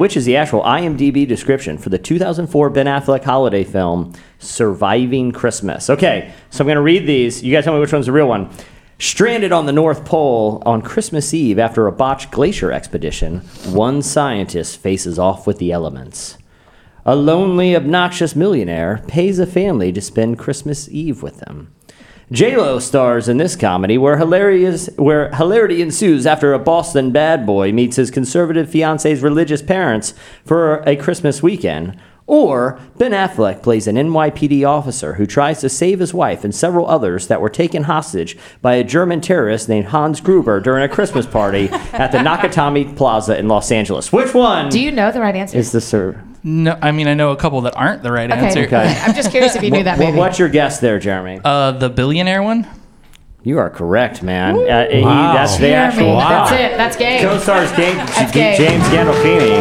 IMDb description for the 2004 Ben Affleck holiday film Surviving Christmas? Okay, so I'm going to read these. You guys tell me which one's the real one. Stranded on the North Pole on Christmas Eve after a botched glacier expedition, one scientist faces off with the elements. A lonely, obnoxious millionaire pays a family to spend Christmas Eve with them. J-Lo stars in this comedy where hilarity ensues after a Boston bad boy meets his conservative fiance's religious parents for a Christmas weekend. Or Ben Affleck plays an NYPD officer who tries to save his wife and several others that were taken hostage by a German terrorist named Hans Gruber during a Christmas party at the Nakatomi Plaza in Los Angeles. Which one Do you know the right answer? is the sir? No, I mean I know a couple that aren't the right answer. Okay. I'm just curious if you knew that movie. What's your guess there, Jeremy? The billionaire one. You are correct, man. Wow. That's the Jeremy, actual. That's it. That's game. Co-stars game. James Gandolfini.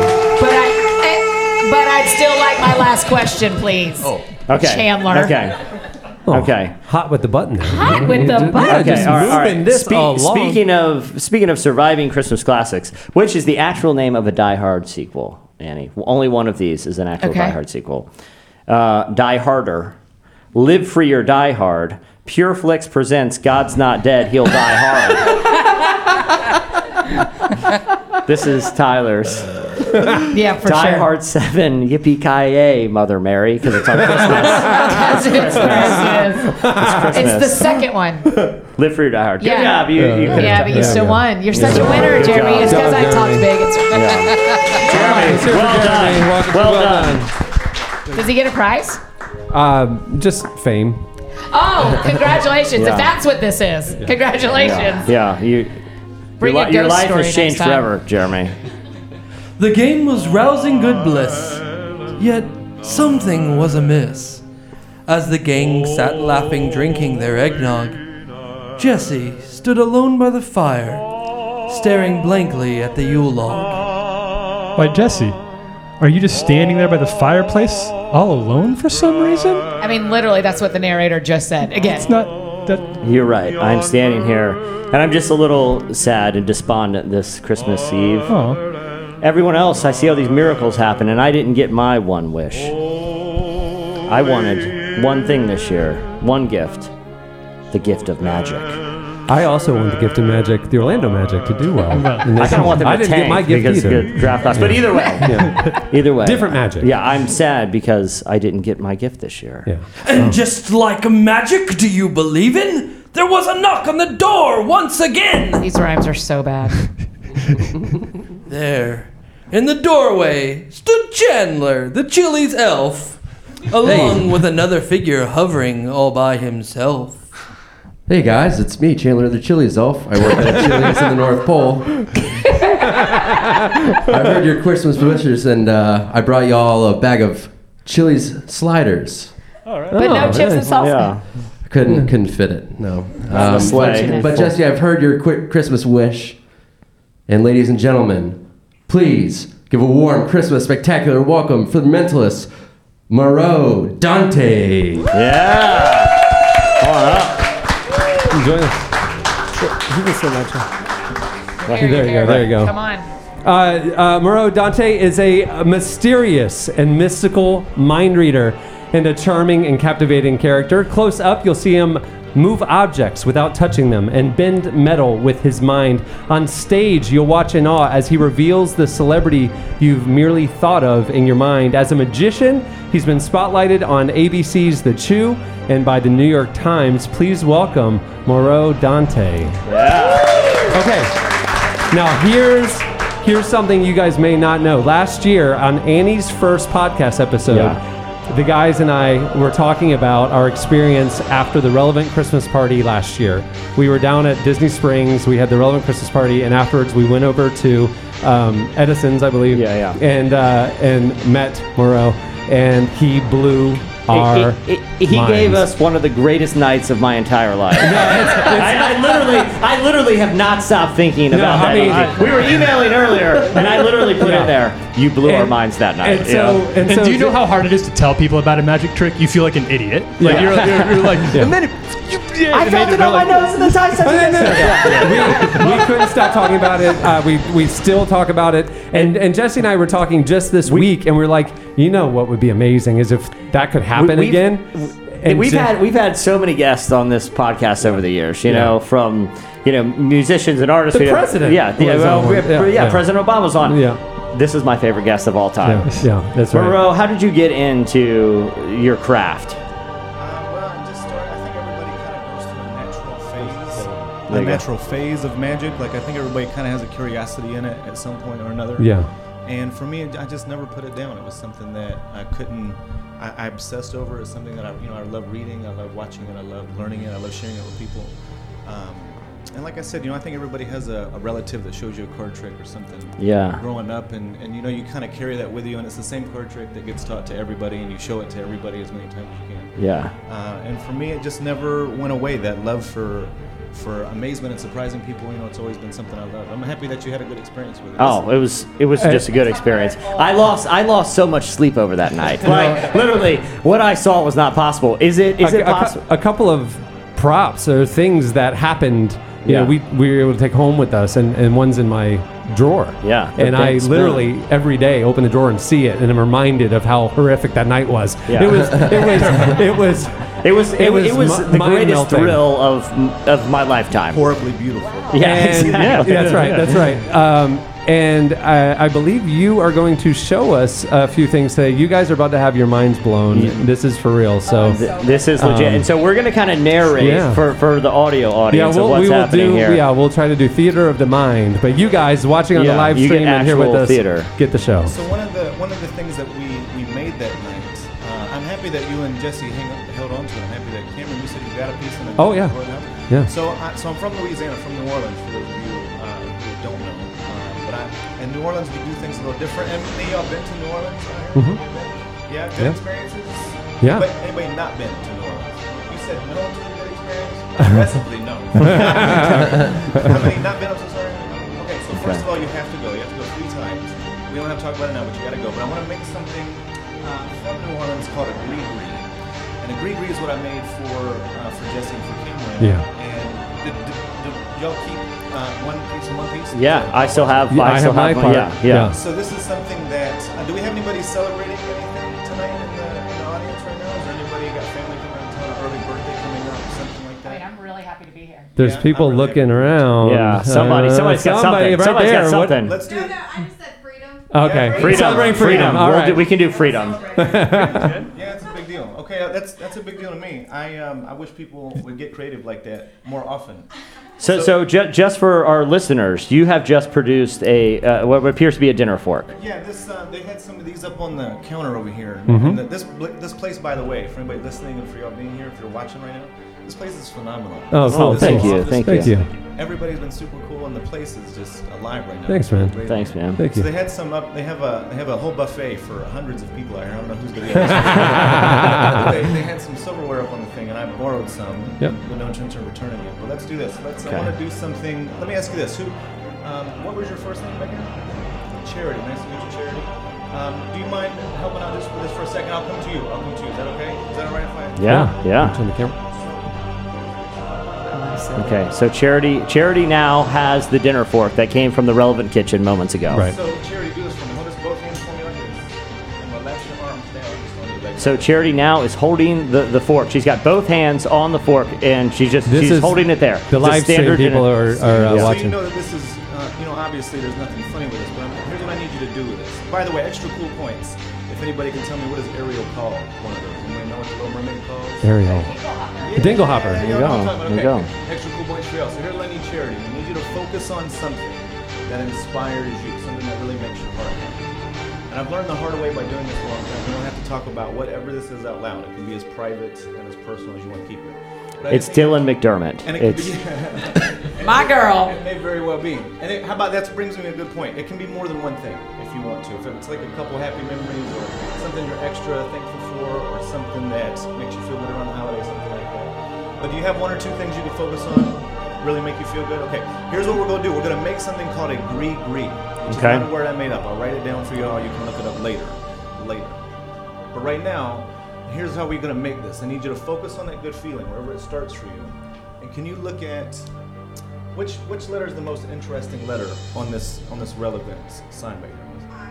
But I'd still like my last question, please. Oh. Okay. Chandler. Okay. Okay. Hot with the button. Hot with the button. Okay. Just All right. moving this along. Speaking of surviving Christmas classics, which is the actual name of a Die Hard sequel, Annie? Only one of these is an actual Okay. Die Hard sequel. Die Harder, Live Free or Die Hard. Pure Flix presents God's Not Dead, He'll Die Hard. This is Tyler's. Yeah, for Die sure. Hard 7, Yippee-Ki-Yay, Mother Mary, because it's on Christmas. It's the second one. Live Free or Die Hard. Good Yeah. job. You could Yeah, but you still yeah. won. You're such a winner, Good Jeremy. job. It's because I Good job, talked big. It's Jeremy, well done. Welcome to Well done. Does he get a prize? Just fame. Oh, congratulations. Yeah. If that's what this is. Congratulations. Yeah, Bring a your ghost life story has changed next time. forever, Jeremy. The game was rousing good bliss, yet something was amiss. As the gang sat laughing, drinking their eggnog, Jesse stood alone by the fire, staring blankly at the Yule log. Why, Jesse, are you just standing there by the fireplace all alone for some reason? I mean, literally, that's what the narrator just said. Again. It's not that. You're right. I'm standing here, and I'm just a little sad and despondent this Christmas Eve. Oh, Everyone else, I see all these miracles happen, and I didn't get my one wish. I wanted one thing this year, one gift, the gift of magic. I also want the gift of magic, the Orlando Magic, to do well. I kind of want them to I didn't tank get my gift because either. good draft class. But either way, either way, Different magic. Yeah, I'm sad because I didn't get my gift this year. Yeah. And just like magic, do you believe in? There was a knock on the door once again. These rhymes are so bad. There, in the doorway, stood Chandler, the Chili's elf, along with another figure hovering all by himself. Hey guys, it's me, Chandler the Chili's elf. I work at Chili's in the North Pole. I heard your Christmas wishes, and I brought you all a bag of Chili's sliders. But no chips and salsa. Yeah. I couldn't fit it. No. the sleigh. But Jesse, I've heard your quick Christmas wish, and ladies and gentlemen, please give a warm Christmas spectacular welcome for the mentalist Moreau Dante. Yeah. Come on up. Join us. Here There you go. Come on. Moreau Dante is a mysterious and mystical mind reader and a charming and captivating character. Close up, you'll see him move objects without touching them and bend metal with his mind. On stage, you'll watch in awe as he reveals the celebrity you've merely thought of in your mind. As a magician, he's been spotlighted on ABC's The Chew and by the New York Times. Please welcome Moreau Dante. Yeah. Okay, now here's something you guys may not know. Last year, on Annie's first podcast episode, the guys and I were talking about our experience after the Relevant Christmas party last year. We were down at Disney Springs. We had the Relevant Christmas party, and afterwards we went over to Edison's, I believe, and met Moreau, and he blew our He gave us one of the greatest nights of my entire life. I literally have not stopped thinking about that. We were emailing earlier, and I literally put in there, you blew our minds that night. And do you know how hard it is to tell people about a magic trick? You feel like an idiot. Like you're like, and then I felt it on my nose in the time we couldn't stop talking about it. We still talk about it. And Jesse and I were talking just this week, and we're like, you know what would be amazing is if that could happen again. And we've had so many guests on this podcast over the years, you know, from musicians and artists. The president, President Obama's on. Yeah, this is my favorite guest of all time. Yeah, that's right. Moreau, how did you get into your craft? The natural phase of magic. Like I think everybody kind of has a curiosity in it at some point or another. Yeah. And for me, I just never put it down. It was something that I couldn't. I obsessed over. It's something that I love reading. I love watching it. I love learning it. I love sharing it with people. And like I said, I think everybody has a relative that shows you a card trick or something. Yeah. Growing up, and you kind of carry that with you, and it's the same card trick that gets taught to everybody, and you show it to everybody as many times as you can. Yeah. And for me, it just never went away. That love for amazement and surprising people, it's always been something I love. I'm happy that you had a good experience with it. Oh, it was just a good experience. I lost so much sleep over that night. Like literally, what I saw was not possible. Is it possible? A couple of props or things that happened. We were able to take home with us, and one's in my drawer. Yeah. And I literally every day open the drawer and see it, and I'm reminded of how horrific that night was. Yeah. It was the greatest thrill of my lifetime. Horribly beautiful. Yeah, that's right. And I believe you are going to show us a few things today. You guys are about to have your minds blown. This is for real. So this is legit. And so we're going to kind of narrate for the audio audience of what's happening here. Yeah, we'll try to do theater of the mind. But you guys watching on the live stream and here with us, get the show. So one of the things that we made that night, I'm happy that you and Jesse held on to it. I'm happy that Cameron, you said you got a piece in it. Oh yeah. Yeah. So I'm from Louisiana, from New Orleans. For those of you who don't know. In New Orleans, we do things a little different. And y'all been to New Orleans? Yeah, good experiences? Yeah. But anybody not been to New Orleans? You said no to a good experience? Aggressively, no. How many not been? I'm so sorry. Okay, so first of all, you have to go. You have to go 3 times. We don't have to talk about it now, but you got to go. But I want to make something from New Orleans called a gris-gris. And a gris-gris is what I made for Jesse and for Cameron. Yeah. And did y'all keep one piece? Yeah, I still have. I have my part. Yeah. So this is something that. Do we have anybody celebrating anything tonight in the audience right now? Is there anybody got family coming to an early birthday coming up, or something like that? I'm really happy to be here. There's people looking around. Yeah, somebody's got something. Somebody's got something. Let's do. No, I just said freedom. Okay, freedom. Celebrating freedom. All right, we can do freedom. Yeah, it's a big deal. Okay, that's a big deal to me. I wish people would get creative like that more often. So just for our listeners, you have just produced what appears to be a dinner fork. Yeah, they had some of these up on the counter over here. Mm-hmm. And this place, by the way, for anybody listening and for y'all being here, if you're watching right now, this place is phenomenal. Oh, cool. Thank you. Everybody's been super cool, and the place is just alive right now. Thanks, man. Thanks, man. Thank So you. they had some up. They have a whole buffet for hundreds of people out here. I don't know who's going to be. They had some silverware up on the thing, and I borrowed some. Yep. With no intention of returning it. But let's do this. I want to do something. Let me ask you this: what was your first name, Megan? Charity. Nice to meet you, Charity. Do you mind helping out just for a second? I'll come to you. Is that okay? Is that all right if I? Yeah. Turn the camera. Okay, so Charity now has the dinner fork that came from the Relevant Kitchen moments ago. Right. So, Charity, do this for me. Hold this both hands for me like this. And relax your arms down just on your legs. So Charity now is holding the fork. She's got both hands on the fork, and she's holding it there. The live stream people are So watching. you know that this is, obviously there's nothing funny with this, but here's what I need you to do with this. By the way, extra cool points. If anybody can tell me what does Ariel call one of those? Anybody know what the Little Mermaid calls? Ariel. The Dingle Hopper. There you go. There you go. Extra cool points for you. So here's what I need, Charity. I need you to focus on something that inspires you, something that really makes your heart happy. And I've learned the hard way by doing this a long time. We don't have to talk about whatever this is out loud. It can be as private and as personal as you want to keep it. It's Dylan McDermott. And it can be, my girl. It may very well be. And how about that brings me to a good point. It can be more than one thing if you want to. If it's like a couple happy memories or something you're extra thankful for or something that makes you feel good around the holidays, something like that. But do you have one or two things you can focus on, really make you feel good? Okay, here's what we're going to do. We're going to make something called a gree-gree. Which is not a word I made up. I'll write it down for you all. You can look it up later. But right now, here's how we're going to make this. I need you to focus on that good feeling wherever it starts for you. And can you look at which letter is the most interesting letter on this relevant sign right now?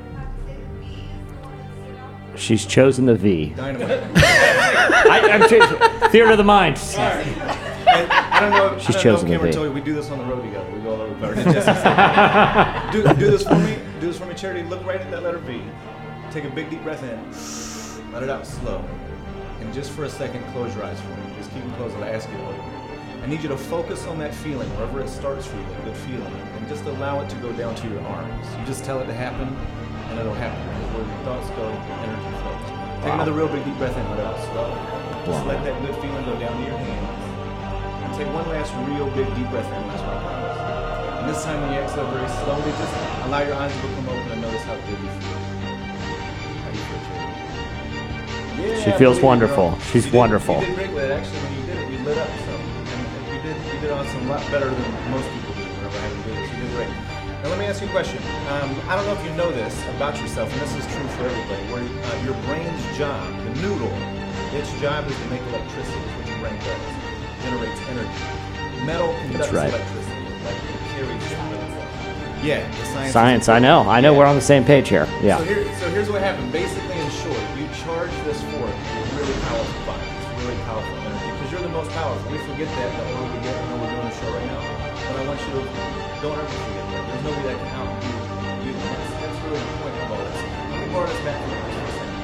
She's chosen the V. Dynamite. I'm theater of the mind. I don't know. She's chosen the V. Told you we do this on the road together. We go all over better. do this for me. Do this for me, Charity. Look right at that letter V. Take a big deep breath in. Let it out slow. And just for a second, close your eyes for me. Just keep them closed. I'll ask you to open. I need you to focus on that feeling, wherever it starts for you, that good feeling, and just allow it to go down to your arms. You just tell it to happen, and it'll happen. Because where your thoughts go, energy flows. Take another real big deep breath in. Let it out slow. Just let that good feeling go down to your hands. And take one last real big deep breath in. That's what I promise. And this time when you exhale very slowly, just allow your eyes to become open and notice how good you feel. How you feel, Charity? Yeah, She feels wonderful. She's wonderful. You did great with it. Actually, when you did it, you lit up some. And you did awesome, a lot better than most people do whenever I have to do this. You did great. Now let me ask you a question. I don't know if you know this about yourself, and this is true for everybody, where your brain's job, the noodle, its job is to make electricity, which your brain does. Generates energy. Metal conducts electricity, like it carries electricity. Yeah, the Science, I know. We're on the same page here. Yeah. So here's what happened. Basically, in short, you charge this fork with really powerful fire. It's really powerful energy because you're the most powerful. We forget that the older we get. I know we're doing a show right now, but I want you to don't ever forget that. There's nobody that can outdo you. That's really the point of all this. Let me borrow this back from you for a second.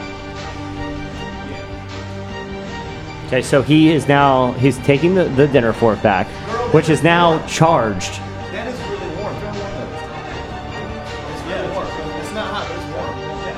Yeah. Okay, so he's taking the dinner fork back, which is now charged. That is really warm. Feel warm though. It's really warm. It's not hot, but it's warm.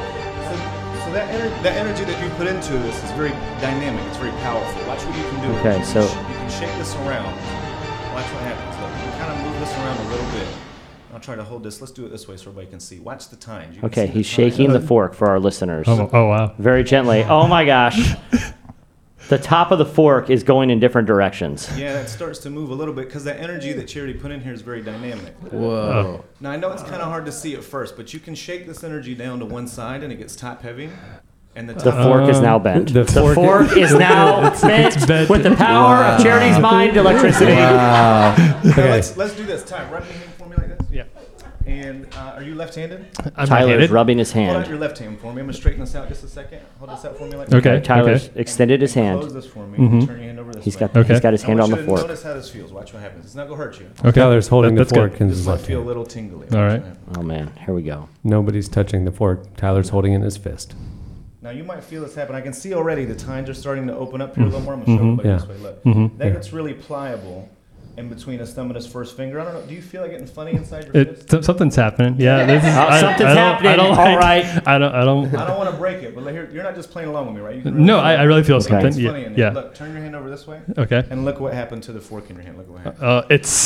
Yeah. So that energy that you put into this is very dynamic. It's very powerful. Watch what you can do. Okay, you so can shake this around. Watch what happens. Look, you can kind of move this around a little bit. I'll try to hold this. Let's do it this way so everybody can see. Watch the time. Okay, he's shaking the fork for our listeners. Oh wow. Very gently. Oh my gosh. The top of the fork is going in different directions. Yeah, that starts to move a little bit because that energy that Charity put in here is very dynamic. Whoa. Now, I know it's kind of hard to see at first, but you can shake this energy down to one side and it gets top heavy. And the fork is now bent. The fork is now bent with the power of Charity's mind electricity. Wow. Okay. Let's do this. Ty, rub your hand for me like this. Yeah. And are you left-handed? Tyler's rubbing his Hold out hand. your left hand for me. I'm going to straighten this out just a second. Hold this out for me like that. Okay. Tyler's extended his hand. Close this for me. Mm-hmm. Turn your hand over this He's way. got his hand on the fork. Notice how this feels. Watch what happens. It's not going to hurt you. Okay. Tyler's holding the That's good. fork in This his might left feel a hand. little tingly. All right. Oh man, here we go. Nobody's touching the fork. Tyler's holding it in his fist. Now you might feel this happen. I can see already the tines are starting to open up here a little more. I'm going to show everybody Yeah. this way. Look. Mhm. That gets really pliable in between his thumb and his first finger. I don't know. Do you feel like getting funny inside your fist? Something's happening. Yeah, this is, Something's happening. All right. I don't. I don't want to break it, but here, you're not just playing along with me, right? You can No, I really feel something. It's funny in there. Yeah. Look, turn your hand over this way. Okay. And look what happened to the fork in your hand. Look what happened.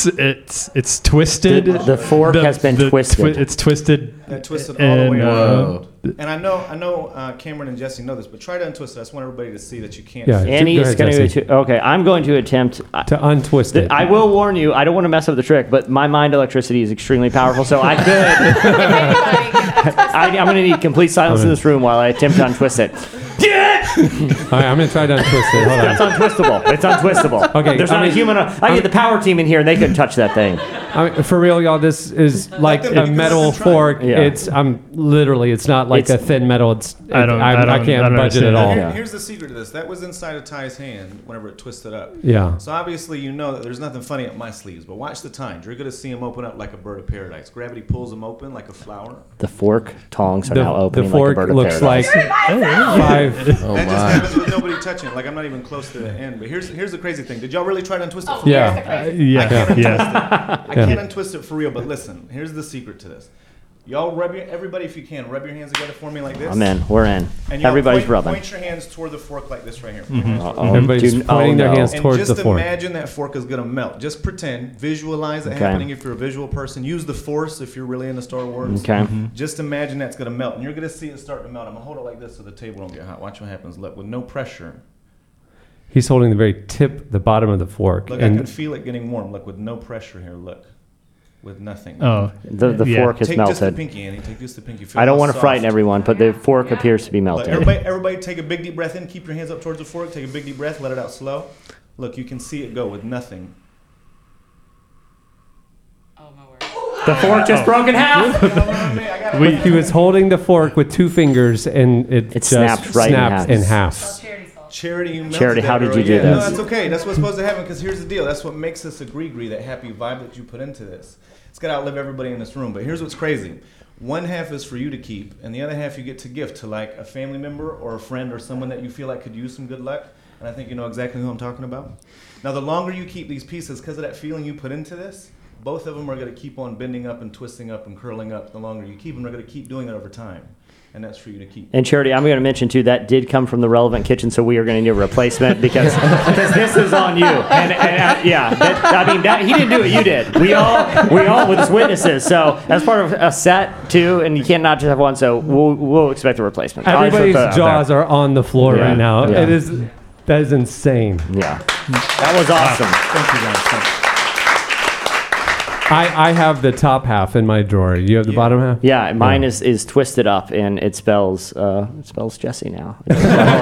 It's twisted. The fork has been twisted. It's twisted. That twisted all the way and, around. And I know Cameron and Jesse know this, but try to untwist it. I just want everybody to see that you can't. Yeah. Annie Go is ahead, going Jesse. to. Okay, I'm going to attempt To untwist it. I will warn you. I don't want to mess up the trick, but my mind electricity is extremely powerful, so I could. I'm going to need complete silence in this room while I attempt to untwist it. All right, I'm gonna try to untwist it. Hold on. That's untwistable. It's untwistable. Okay, There's not a human. I get the power team in here, and they couldn't touch that thing. I mean, for real, y'all, this is like them- you a can metal let them try. fork. Yeah. It's it's not like It's- a thin metal. I don't can't budget at understand all. that. Here's the secret to this. That was inside of Ty's hand whenever it twisted up. Yeah. So obviously you know that there's nothing funny up my sleeves, but watch the time. You're going to see him open up like a bird of paradise. Gravity pulls him open like a flower. The fork tongs are The, now the opening fork like a bird looks of like paradise. 5. Oh That just my. happens with nobody touching it. Like I'm not even close to the end. But here's the crazy thing. Did y'all really try to untwist it? For Yeah. I can't untwist it for real. But listen, here's the secret to this. Y'all everybody if you can, rub your hands together for me like this. I'm in. We're in. And y'all Everybody's point, rubbing. Point your hands toward the fork like this right here. Point your hands toward the Everybody's Dude, pointing their no. hands And towards just the fork. imagine that fork is going to melt. Just pretend. Visualize it Okay. happening if you're a visual person. Use the Force if you're really into Star Wars. Okay. Just imagine that's going to melt. And you're going to see it start to melt. I'm going to hold it like this so the table don't get hot. Watch what happens. Look, with no pressure. He's holding the very tip, the bottom of the fork. Look, I can feel it getting warm. Look, with no pressure here. Look. With nothing. Oh, The Yeah. fork has Take just the melted. pinky, Annie. Take just the pinky. Feel I don't how want to soft. frighten everyone, but the fork appears to be Look, melting. everybody take a big deep breath in. Keep your hands up towards the fork. Take a big deep breath. Let it out slow. Look, you can see it go with nothing. The fork just broke in half. He was holding the fork with 2 fingers, and it just snapped right in snapped half. in half. Charity, you melted Charity, that, how did girl. you do Yeah, No, this? that's okay. That's what's supposed to happen because here's the deal. That's what makes us agree that happy vibe that you put into this. It's got to outlive everybody in this room. But here's what's crazy. One half is for you to keep, and the other half you get to gift to like a family member or a friend or someone that you feel like could use some good luck. And I think you know exactly who I'm talking about. Now, the longer you keep these pieces, because of that feeling you put into this, both of them are going to keep on bending up and twisting up and curling up. The longer you keep them, they're going to keep doing it over time. And that's for you to keep. And Charity, I'm going to mention too that did come from the Relevant Kitchen, so we are going to need a replacement because this is on you. And he didn't do it, you did. We all was witnesses. So as part of a set too, and you can't not just have one. So we'll expect a replacement. Everybody's jaws are on the floor right now. Yeah. That is insane. Yeah, that was awesome. Thank you guys. Thanks. I have the top half in my drawer. You have the bottom half? Yeah, mine is twisted up and it spells Jesse now. It's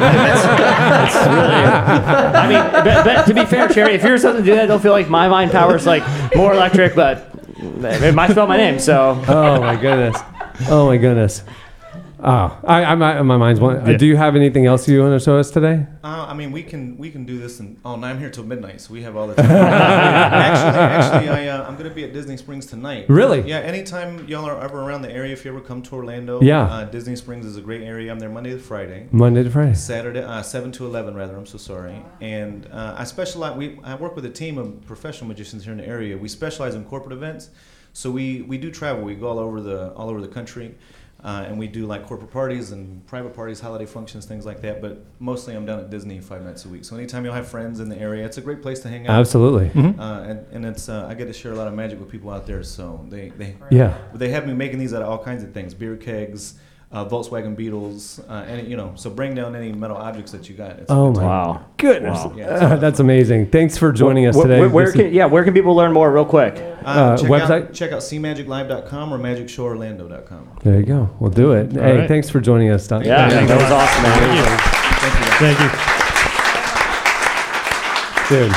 really, I mean, but to be fair, Cherry, if yours doesn't do that, don't feel like my mind power is like more electric, but it might spell my name. So. Oh my goodness. Oh my goodness. Oh, my mind's one. Yeah. Do you have anything else you want to show us today? I mean, we can do this, and no, I'm here till midnight, so we have all the time. actually, I'm going to be at Disney Springs tonight. Really? Yeah. Anytime y'all are ever around the area, if you ever come to Orlando, Yeah. Disney Springs is a great area. I'm there Monday to Friday. Monday to Friday. Saturday, 7 to 11 rather. I'm so sorry. And I specialize. I work with a team of professional magicians here in the area. We specialize in corporate events, so we do travel. We go all over the country. And we do like corporate parties and private parties, holiday functions, things like that. But mostly I'm down at Disney 5 nights a week. So anytime you'll have friends in the area, it's a great place to hang out. Absolutely. And it's I get to share a lot of magic with people out there. So they have me making these out of all kinds of things: beer kegs, Volkswagen Beetles, so bring down any metal objects that you got. It's Oh my Wow. goodness. Wow. Yeah, That's amazing. Thanks for joining us today. Where can people learn more real quick? website? Check out cmagiclive.com or magicshoworlando.com. There you go. We'll do it. Hey, right. thanks for joining us, Don. Yeah, that was awesome, man. Thank you. Thank you. Dude.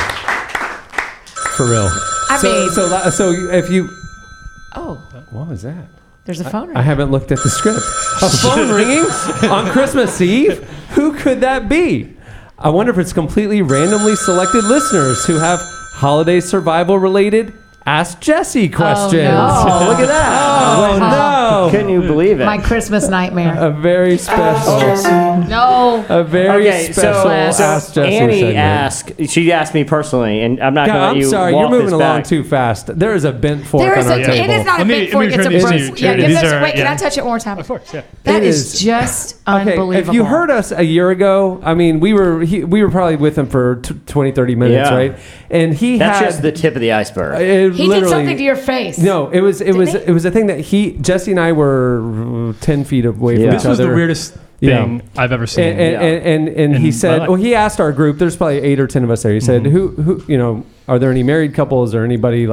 For real. So if you... Oh, What was that? there's a phone. I haven't looked at the script. A phone ringing on Christmas Eve? Who could that be? I wonder if it's completely randomly selected listeners who have holiday survival related Ask Jesse questions. no. Look at that. Oh, no. Couldn't you believe it? My Christmas nightmare. A very special, No. a very Okay, special Ask Jesse Annie segment. she asked me personally, and I'm not God, going to let I'm you sorry, walk you're moving this along back. too fast. There is a bent fork There on is our a, table. it is not a Let me- big fork. let me It's a turn these broken. to you. Yeah, give These this. are- Wait, can yeah. I touch it one more time? Of course, yeah. That It is is- just Okay, unbelievable. if you heard us a year ago, I mean, we were probably with him for 20, 30 minutes, Yeah. right? And That's had just the tip of the iceberg. he did something to your face. No, it was a thing that Jesse and I were 10 feet away from Yeah. each This was other. the weirdest thing I've ever seen. And In he my said, life. well, he asked our group. There's probably 8 or 10 of us there. He said, who, are there any married couples or anybody like?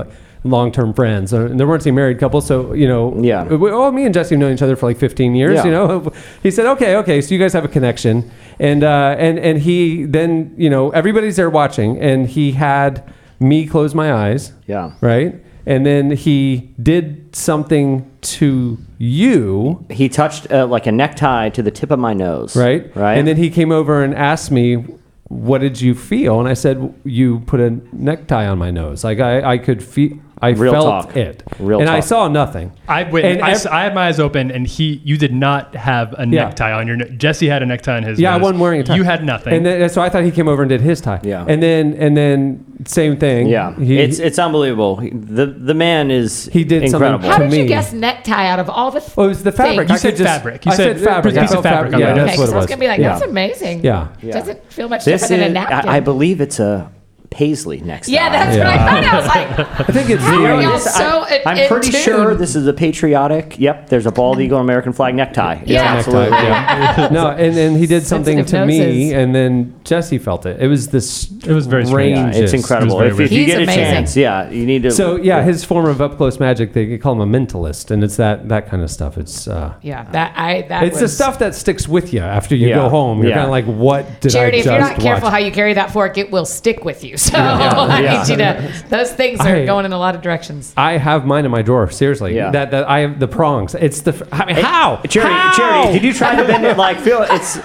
long-term friends. And there weren't any married couples, so me and Jesse have known each other for like 15 years. Yeah. He said, okay, so you guys have a connection, and he then everybody's there watching, and he had me close my eyes. Yeah. Right. And then he did something to you. He touched like a necktie to the tip of my nose. Right. And then he came over and asked me, what did you feel? And I said, you put a necktie on my nose. Like I could feel, I felt it. And I saw nothing. I had my eyes open, and you did not have a necktie on your neck. Jesse had a necktie on his nose. Yeah, I wasn't wearing a tie. You had nothing. And then, so I thought he came over and did his tie. Yeah. And then same thing. Yeah. It's unbelievable. The man is incredible. How did you guess necktie out of all the Well, it was the fabric. You said fabric. I said fabric. A piece of fabric. Yeah, that's okay, what it was. I was going to be like, that's amazing. Yeah. Doesn't feel much different than a napkin. I believe it's a paisley next Yeah, that's what I thought. I was like, I think it's how are y'all so I'm pretty sure this is a patriotic. Yep, there's a bald eagle American flag necktie. Yeah. Absolutely. Yeah. No, and he did something to Sensitive me, noses. and then Jesse felt it. It was this. It was very strange. Yeah, it's incredible. It was very If you weird. get a He's chance, you need to. So his form of up close magic, they call him a mentalist, and it's that kind of stuff. It's it's the stuff that sticks with you after you go home. You're kind of like, what did Charity, I just if you're not careful watch? how you carry that fork, it will stick with you. So I need you to. Those things are going in a lot of directions. I have mine in my drawer. Seriously, that I have the prongs. It's the how Charity, did you try to bend it like feel it's?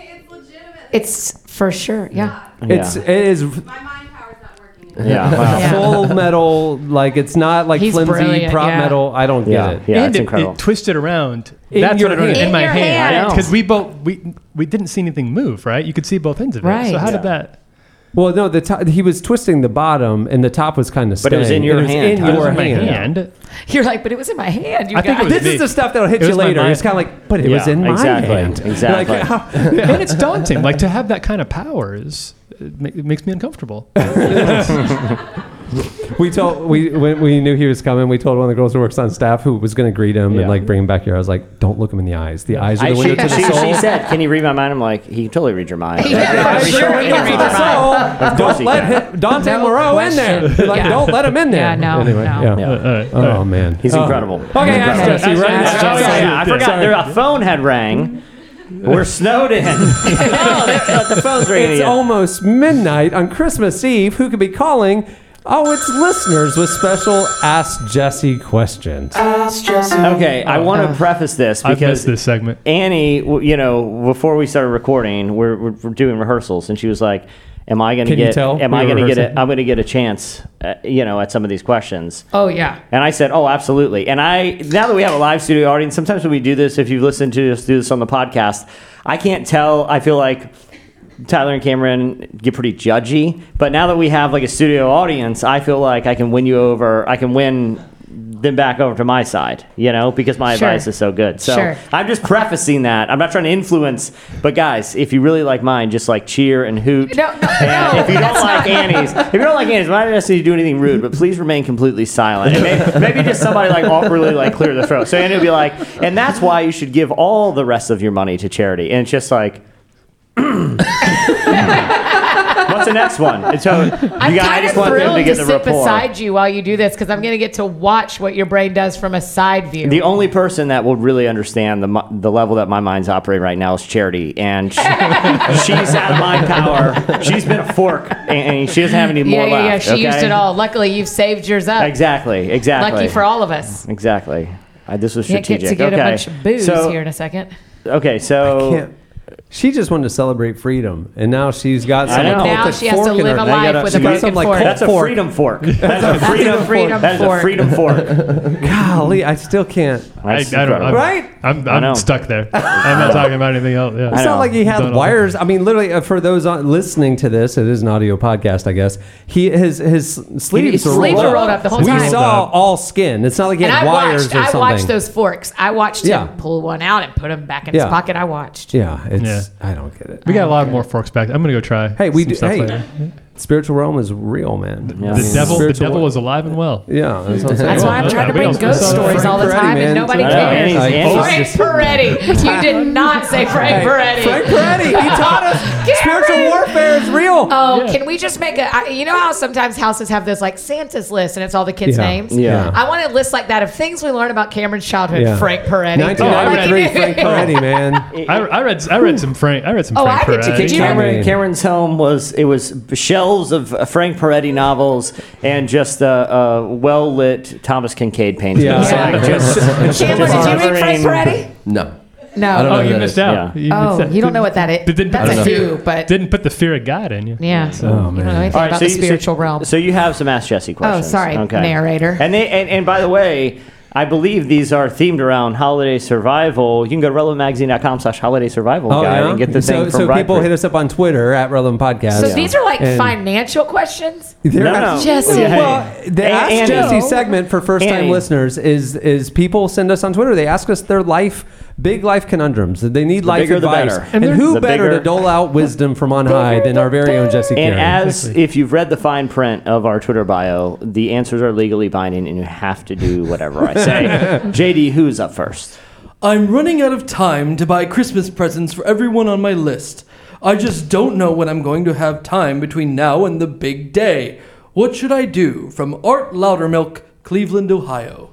It's for sure. Yeah. It is. My mind power's not working. Yeah. Full metal, like it's not like He's flimsy brilliant, prop metal. I don't get it. Yeah, And it's it incredible. twisted around. In That's your what I hand. in my your hand. hand. Because we didn't see anything move, right? You could see both ends of it. Right. So how did that? Well, no, he was twisting the bottom, and the top was kind of staying. But it was in your hand. In It was your in my hand. hand. You're like, but it was in my hand. You I think guys. it was This me. is the stuff that'll hit It you was my later. mind. It's kind of like, but it was in my hand. Exactly. Like, how- And it's daunting. Like to have that kind of powers, it makes me uncomfortable. when we knew he was coming, we told one of the girls who works on staff who was going to greet him and like bring him back here. I was like, don't look him in the eyes. The eyes are the window to the soul. She said, "Can you read my mind?" I'm like, "He can totally read your mind." Yeah, sure, he can read your mind. Don't let Dante No Moreau in there. question. Like, Yeah. don't let him in there. Yeah, no, Anyway, no. yeah. All right. Oh man, He's incredible. Okay, ask Jesse right Ask now. Jesse. Yeah, I forgot. There, a phone had rang. We're snowed in. The phone's ringing It's again. almost midnight on Christmas Eve. Who could be calling? Oh, it's listeners with special Ask Jesse questions. Okay, I want to preface this I've missed because this segment. Annie, before we started recording, we're doing rehearsals, and she was like, "Am I going to Can you get? tell Am we I were going to get rehearsing? it? I'm going to get a chance, at some of these questions." Oh yeah. And I said, "Oh, absolutely." And now that we have a live studio audience, sometimes when we do this, if you've listened to us do this on the podcast, I can't tell. I feel like Tyler and Cameron get pretty judgy, but now that we have like a studio audience, I feel like I can win you over. I can win them back over to my side, because my Sure. advice is so good. So Sure. I'm just prefacing that. I'm not trying to influence, but guys, if you really like mine, just like cheer and hoot. No, And if you don't like Annie's, I'm not asking you to do anything rude, but please remain completely silent. And maybe just somebody like awkwardly like clear the throat. So Annie will be like, and that's why you should give all the rest of your money to charity. And it's just like, what's the next one? And so I'm kind of want them thrilled to to get the sit rapport. beside you while you do this because I'm going to get to watch what your brain does from a side view. The only person that will really understand the level that my mind's operating right now is Charity, and she's out of mind power. She's been a fork, and she doesn't have any more yeah. left. She okay? used it all. Luckily, you've saved yours up. Exactly. Lucky for all of us. Exactly. This was Can't strategic. get to get okay. a bunch of booze here in a second. Okay, so Can't. She just wanted to celebrate freedom, and now she's got some I know. Now occultic she has fork to in live her. a life with a She got broken some, like, fork. Colt that's a fork. freedom fork. That's a freedom freedom That is a fork. freedom fork. Golly, I still can't. That's I don't know. incredible. Right? I know. I'm stuck there. I'm not talking about anything else. Yeah. It's I not know. like he had Don't know. wires. I mean, literally, for those listening to this, it is an audio podcast, I guess. His sleeves His were sleeves were rolled up the whole we time. saw all skin. It's not like he And had wires or I something. watched those forks. I watched Yeah. him pull one out and put them back in his Yeah. pocket. I watched. Yeah, it's. Yeah. I don't get it. We got a lot more forks back. I'm gonna go try. Hey, we some do. stuff Hey, later. spiritual realm is real, man. Yeah. The devil is alive and well. Yeah, that's what I'm saying. That's why I'm trying to We bring also ghost saw stories all the Frank time, Peretti, and man. nobody I know, cares. Annie's- Frank Peretti. You did not say Frank Peretti. Frank Peretti, he taught us spiritual warfare. fair is real. Oh, can we just make you know how sometimes houses have this like Santa's list and it's all the kids' names? Yeah. I want a list like that of things we learn about Cameron's childhood. Yeah. Frank Peretti. 1993, Frank Peretti, man. I read some Frank. I read some Oh, Frank I did too. Peretti. Did you? Cameron's home was shelves of Frank Peretti novels and just well lit Thomas Kincaid paintings. Yeah. Cameron, did you read Frank Peretti? No. No. I don't know Oh, who you that missed is. out. Yeah. You don't know what that is. But didn't That's put a the fear- few, but Didn't put the fear of God in you. yeah. Oh, You don't know man. anything about the spiritual realm. So you have some Ask Jesse questions. Oh, sorry, narrator. And by the way, I believe these are themed around holiday survival. You can go to relevantmagazine.com/holiday survival guide and get the thing from So Bride people Creek. hit us up on Twitter at Relevant Podcast. So these are like And- financial questions? No. Jesse. Yeah. Well, the Ask Annie. Jesse segment for first-time Annie. listeners is people send us on Twitter. They ask us their big life conundrums. They need life bigger the advice. better. And who The better bigger- to dole out wisdom from on high than our very own Jesse And Karen? if you've read the fine print of our Twitter bio, the answers are legally binding, and you have to do whatever I say. JD, who's up first? I'm running out of time to buy Christmas presents for everyone on my list. I just don't know when I'm going to have time between now and the big day. What should I do? From Art Loudermilk, Cleveland, Ohio.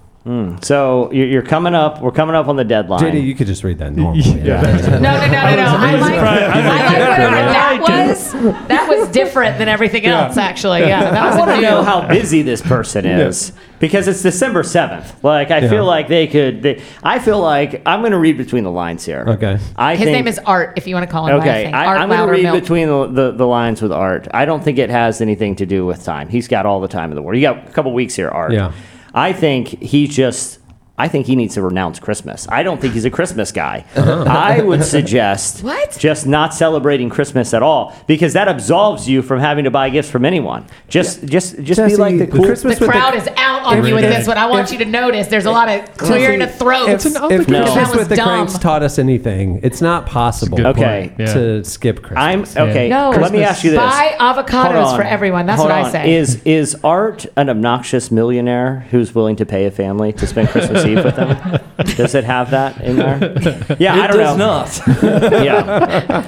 So you're coming up. We're coming up on the deadline. JD, you could just read that normally. No. I like whatever that was. That was different than everything else, actually. Yeah, that I was want to new. know how busy this person is because it's December 7th. Like I feel like I feel like I'm going to read between the lines here. Okay. His name is Art, if you want to call him by a Okay, thing. Art I'm going to read Loudermilk. between the lines with Art. I don't think it has anything to do with time. He's got all the time in the world. You got a couple weeks here, Art. Yeah. I think he needs to renounce Christmas. I don't think he's a Christmas guy. I would suggest just not celebrating Christmas at all because that absolves you from having to buy gifts from anyone. Just be like the cool. Christmas The crowd is out on you with this one. I want you to notice there's a lot of clearing of throats. If That Christmas was with the dumb. Cranks taught us anything, it's not possible Okay. to skip Christmas. No, Let me ask you this: buy avocados for everyone. That's what I say. Is Art an obnoxious millionaire who's willing to pay a family to spend Christmas Eve with them? Does it have that in there? Yeah, I don't know. It does not. Yeah.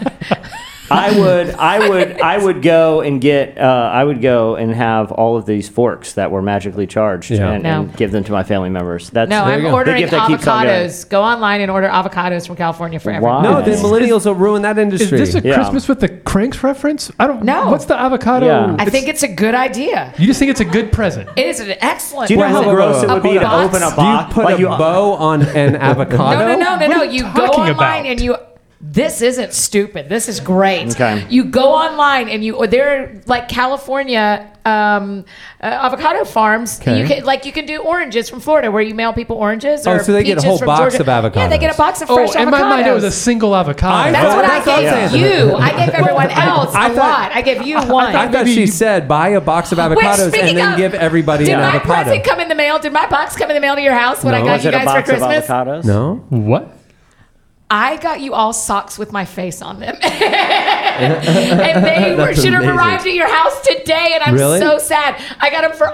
I would go and get I would go and have all of these forks that were magically charged and give them to my family members. That's I'm ordering the gift that keeps on going. avocados. Go online and order avocados from California for everyone. No, then millennials will ruin that industry. Is this a Christmas with the Cranks reference? I don't know. What's the avocado? Yeah. I think it's a good idea. You just think it's a good present. It is an excellent. Do you know how gross it would be to box? open a Do box? you put a bow on an avocado? No. You go talking online about? and you. This isn't stupid. This is great. Okay. You go online and there are like California avocado farms. Okay. You can do oranges from Florida where you mail people oranges. Or so they get a peaches whole from box Georgia. of avocados. Yeah, they get a box of fresh avocados. In my mind, it was a single avocado. That's what That's I what I'm gave saying. you. I gave everyone else a lot. I gave you one. I thought she said buy a box of avocados and speaking then of, give everybody Did an my avocado. present come in the mail? Did my box come in the mail to your house when I No. got Was you it a guys for box of Christmas? avocados? No. What? I got you all socks with my face on them. And they should have amazing. arrived at your house today, and I'm Really? so sad. I got them for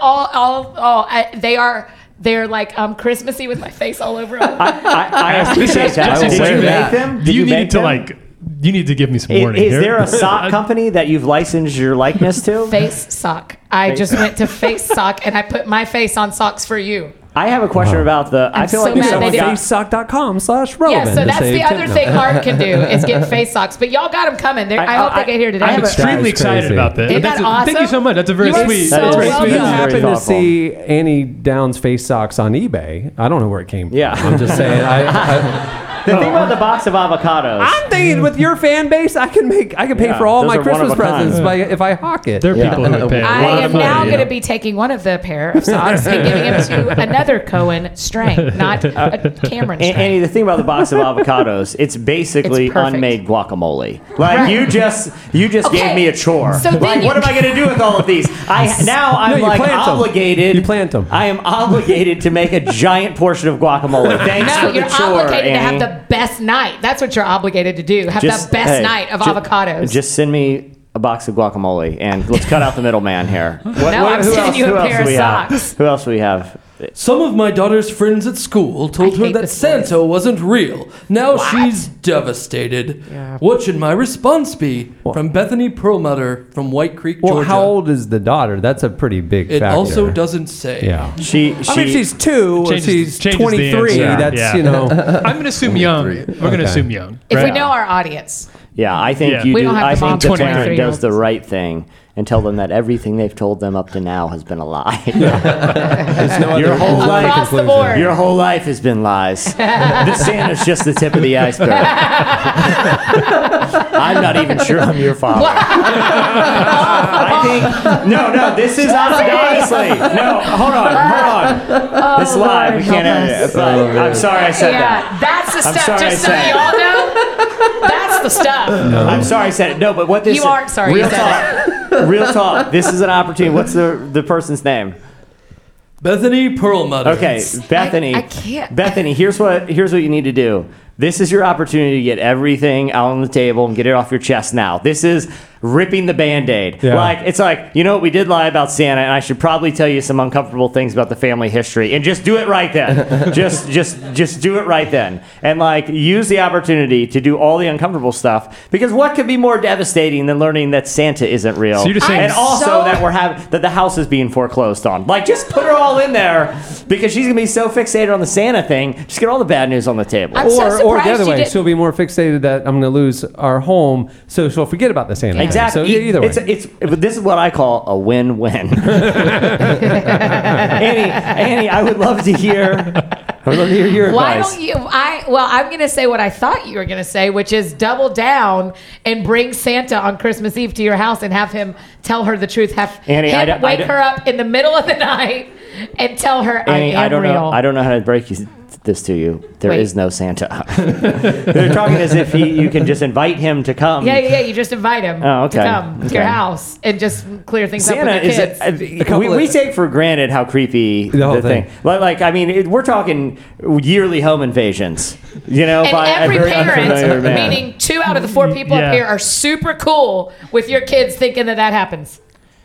they're like Christmassy with my face all over them. I appreciate that. Jesse, Did you that. make them? Did You make them? You need to give me some warning Is here. there a sock company that you've licensed your likeness to? Face sock. I just went to Face Sock, and I put my face on socks for you. I have a question about the. I I'm feel so like mad someone they didn't- got. facesock.com/relevant. Yeah, so that's the other thing Art can do is get face socks. But y'all got them coming. I hope they get here today. I'm extremely That is excited crazy. about this. Isn't that Thank you awesome? so much. That's a very You are sweet. so That is If sweet. you welcome. Very happen to thoughtful. see Annie Downs face socks on eBay, I don't know where it came from. Yeah. I'm just saying. The thing about the box of avocados. I'm thinking with your fan base, I can pay Yeah, for all those my are one of Christmas a kind. presents if I hawk it. There are people who would pay a lot I of am money. now you going to know. be taking one of the pair of socks and giving them to another Cohen strain, not a Cameron strain. Annie, the thing about the box of avocados, it's basically It's perfect. unmade guacamole. Like Right. you just Okay, gave me a chore. so then Like you- what am I going to do with all of these? I'm you like plant 'em. obligated. You plant 'em. I am obligated to make a giant portion of guacamole. Thanks No, for the you're chore, obligated to have Annie. the best night. That's what you're obligated to do. Have the best hey, night of ju- avocados. Just send me a box of guacamole and let's cut out the middleman here. I'm sending you a pair do of we have? socks. Who else do we have? Some of my daughter's friends at school told her that Santa wasn't real. Now she's devastated. Yeah. What should my response be? From Bethany Perlmutter from White Creek, Well, Georgia. how old is the daughter? That's a pretty big It factor. also doesn't say. Yeah. She I mean, if she's 2 or Changes- she's changes the 23. answer. That's, Yeah. you know. I'm going to assume young. We're going Okay. to assume young. If we right? know our audience. Yeah, I think Yeah. you We do. don't have I the think the mom parent 23 does the olds. right thing and tell them that everything they've told them up to now has been a lie. There's no Your other whole life, Across the board. your whole life has been lies. This Santa's just the tip of the iceberg. I'm not even sure I'm your father. I think no. This is honestly. No, hold on. This is live. We can't edit it. But I'm sorry I said that. That's the I'm stuff. sorry Just I so said y'all know, that's the stuff. I'm sorry I said it. No, but what this You aren't sorry Real you said talk. Real talk. This is an opportunity. What's the person's name? Bethany Perlmutter. Okay, Bethany. I can't. Bethany, here's what you need to do. This is your opportunity to get everything out on the table and get it off your chest now. This is ripping the Band-Aid. Yeah. It's like, you know what, we did lie about Santa, and I should probably tell you some uncomfortable things about the family history, and just do it right then. just do it right then. And use the opportunity to do all the uncomfortable stuff, because what could be more devastating than learning that Santa isn't real? So you're just saying- and also that the house is being foreclosed on. Just put her all in there, because she's gonna be so fixated on the Santa thing. Just get all the bad news on the table. I'm so Or the surprised other you way, didn't- she'll be more fixated that I'm going to lose our home, so she'll forget about the Santa thing. Exactly. So either way. This is what I call a win-win. Annie, I would love to hear your Why advice. don't you? I'm going to say what I thought you were going to say, which is double down and bring Santa on Christmas Eve to your house and have him tell her the truth. Have Annie, him wake her up in the middle of the night and tell her Annie, I am real. I don't know how to break this to you. There Wait. is no Santa. They're talking as if you can just invite him to come. Yeah. You just invite him to come to your house and just clear things Santa up with your kids. we take for granted how creepy The whole the thing. We're talking yearly home invasions. And by every a very unfamiliar parent, man. meaning 2 out of the 4 people Yeah. up here, are super cool with your kids thinking that happens.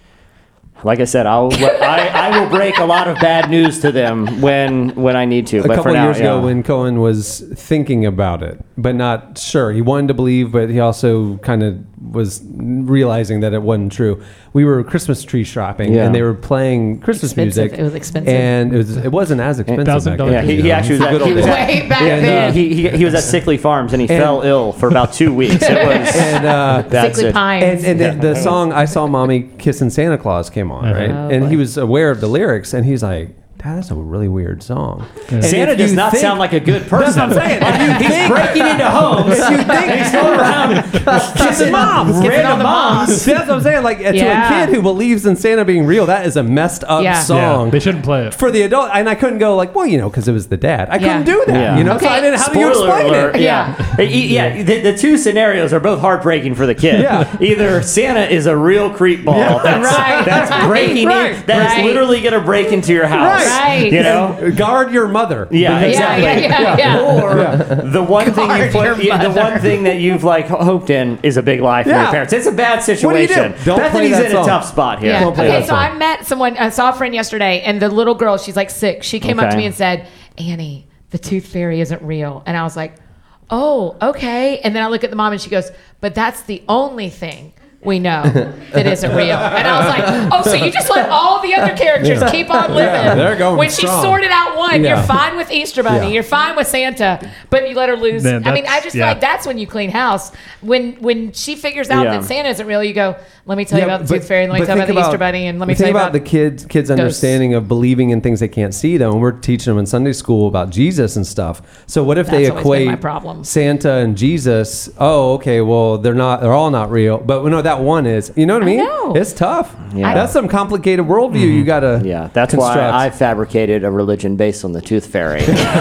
Like I said, I will break a lot of bad news to them when I need to. a But couple for of now, years ago yeah. when Cohen was thinking about it, but not sure. He wanted to believe, but he also kind of was realizing that it wasn't true. We were Christmas tree shopping, Yeah. and they were playing Christmas Expensive. music. It was expensive. and it wasn't as expensive. back $1,000. then, Yeah, you he know. actually It's a good he old was days. Way back yeah, then. he was at Sickly Farms and he fell ill for about 2 weeks. It was And that's Sickly it. Pines. And the song "I Saw Mommy Kissing Santa Claus" came on, right? Oh, and boy. he was aware of the lyrics, and he's like, "That's a really weird song." And Santa if does you not think- sound like a good person. That's what I'm saying. He's breaking into homes. He's going around kissing moms, Kissing random all the moms. See, that's what I'm saying. Like to Yeah. a kid who believes in Santa being real, that is a messed up Yeah. song. They shouldn't play it. For the adult, and I couldn't go like, well, because it was the dad. I couldn't Yeah. do that, Yeah. you know. So Okay. I didn't. How do you Spoiler explain alert. it? Yeah. The 2 scenarios are both heartbreaking for the kid. Yeah. Either Santa is a real creep ball Right. that's breaking Right. in, that is Right. literally going to break into your house. Right. You know? Guard your mother. Yeah, exactly. Yeah. Or the one thing Guard your the one thing that you've hoped in is a big lie for Yeah. your parents. It's a bad What do you situation. do? Don't play Bethany's that in song. a tough spot here. Yeah. Don't play Okay, that so song. I met someone, I saw a friend yesterday, and the little girl, she's like 6. She came up to Okay. me and said, Annie, the tooth fairy isn't real. And I was like, oh, okay. And then I look at the mom and she goes, but that's the only thing we know that isn't real. And I was like, oh, so you just let all the other characters keep on living. Yeah, they're going when she strong. sorted out one, Yeah. you're fine with Easter Bunny, Yeah. you're fine with Santa, but you let her lose. Man, I mean, I that's- just feel yeah. like that's when you clean house. When she figures out Yeah. that Santa isn't real, you go, let me tell you about the Tooth Fairy, and let me but tell you about think the Easter Bunny, and let me but tell you think about the kids' understanding of believing in things they can't see, though. And we're teaching them in Sunday school about Jesus and stuff. So what if they That's always been equate my problem. Santa and Jesus? Oh, okay. Well, they're all not real. But no, that one is. You know what I mean? know. It's tough. Yeah. That's some complicated worldview. You gotta. Yeah, that's construct. why I fabricated a religion based on the Tooth Fairy. And it's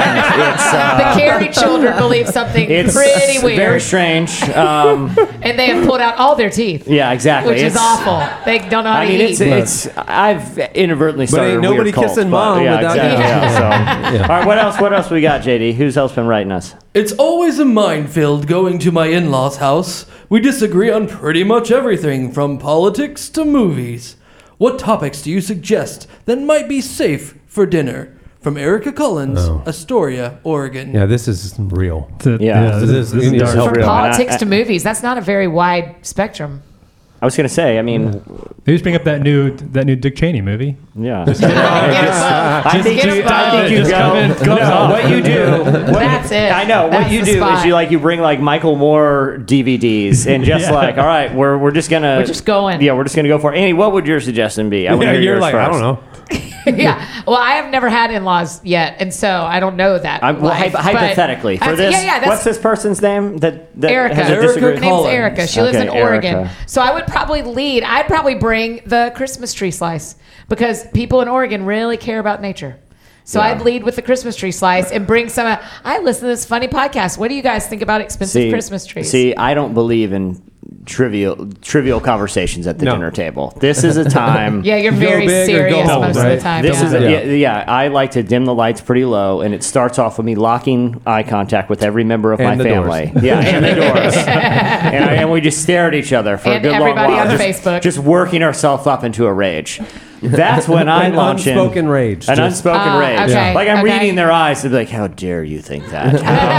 the Carey children believe something it's pretty weird, very strange. and they have pulled out all their teeth. Yeah, exactly. Which is It's- awful. They don't know how I to mean, eat. it's. I've inadvertently But started ain't a weird nobody cult, kissing but mom yeah, without exactly. eating. Yeah, so. All right, what else we got, JD? Who's else been writing us? It's always a minefield going to my in-laws' house. We disagree on pretty much everything from politics to movies. What topics do you suggest that might be safe for dinner. From Erica Collins, Oh. Astoria, Oregon. Yeah, this is real. Yeah. This is dark. From real. politics to movies, that's not a very wide spectrum. I was going to say, I mean, They just bring up that new Dick Cheney movie. yeah. Get us I think Get you, us I think you Just go. come in, comes No, off. what you do. That's it. I know. That's What you the do spot. is you bring like Michael Moore DVDs and just like, all right, we're just gonna. We're just going. Yeah, we're just gonna go for it. Annie, what would your suggestion be? I want to hear you're yours like, first. I don't know. Yeah. Well, I have never had in-laws yet, and so I don't know that. Well, life, but- hypothetically, for this, that's what's this person's name? That Erica. has a Erica disagreement? Her name's Collins. Erica. She lives Okay, in Oregon. Erica. So I would probably lead. I'd probably bring the Christmas tree slice because people in Oregon really care about nature. So Yeah. I'd lead with the Christmas tree slice and bring some. I listen to this funny podcast. What do you guys think about expensive Christmas trees? See, I don't believe in trivial conversations at the No. dinner table. This is a time. Yeah, you're Go very big or go serious home, most of right? the time. This yeah. is yeah. I like to dim the lights pretty low, and it starts off with me locking eye contact with every member of And my the family. Yeah, and the doors, and we just stare at each other for And a good long everybody while, on just, Facebook. just working ourselves up into a rage. That's when I An launch in unspoken rage. an Just- unspoken rage. okay, Like I'm okay. reading their eyes, they'd be like, "How dare you think that?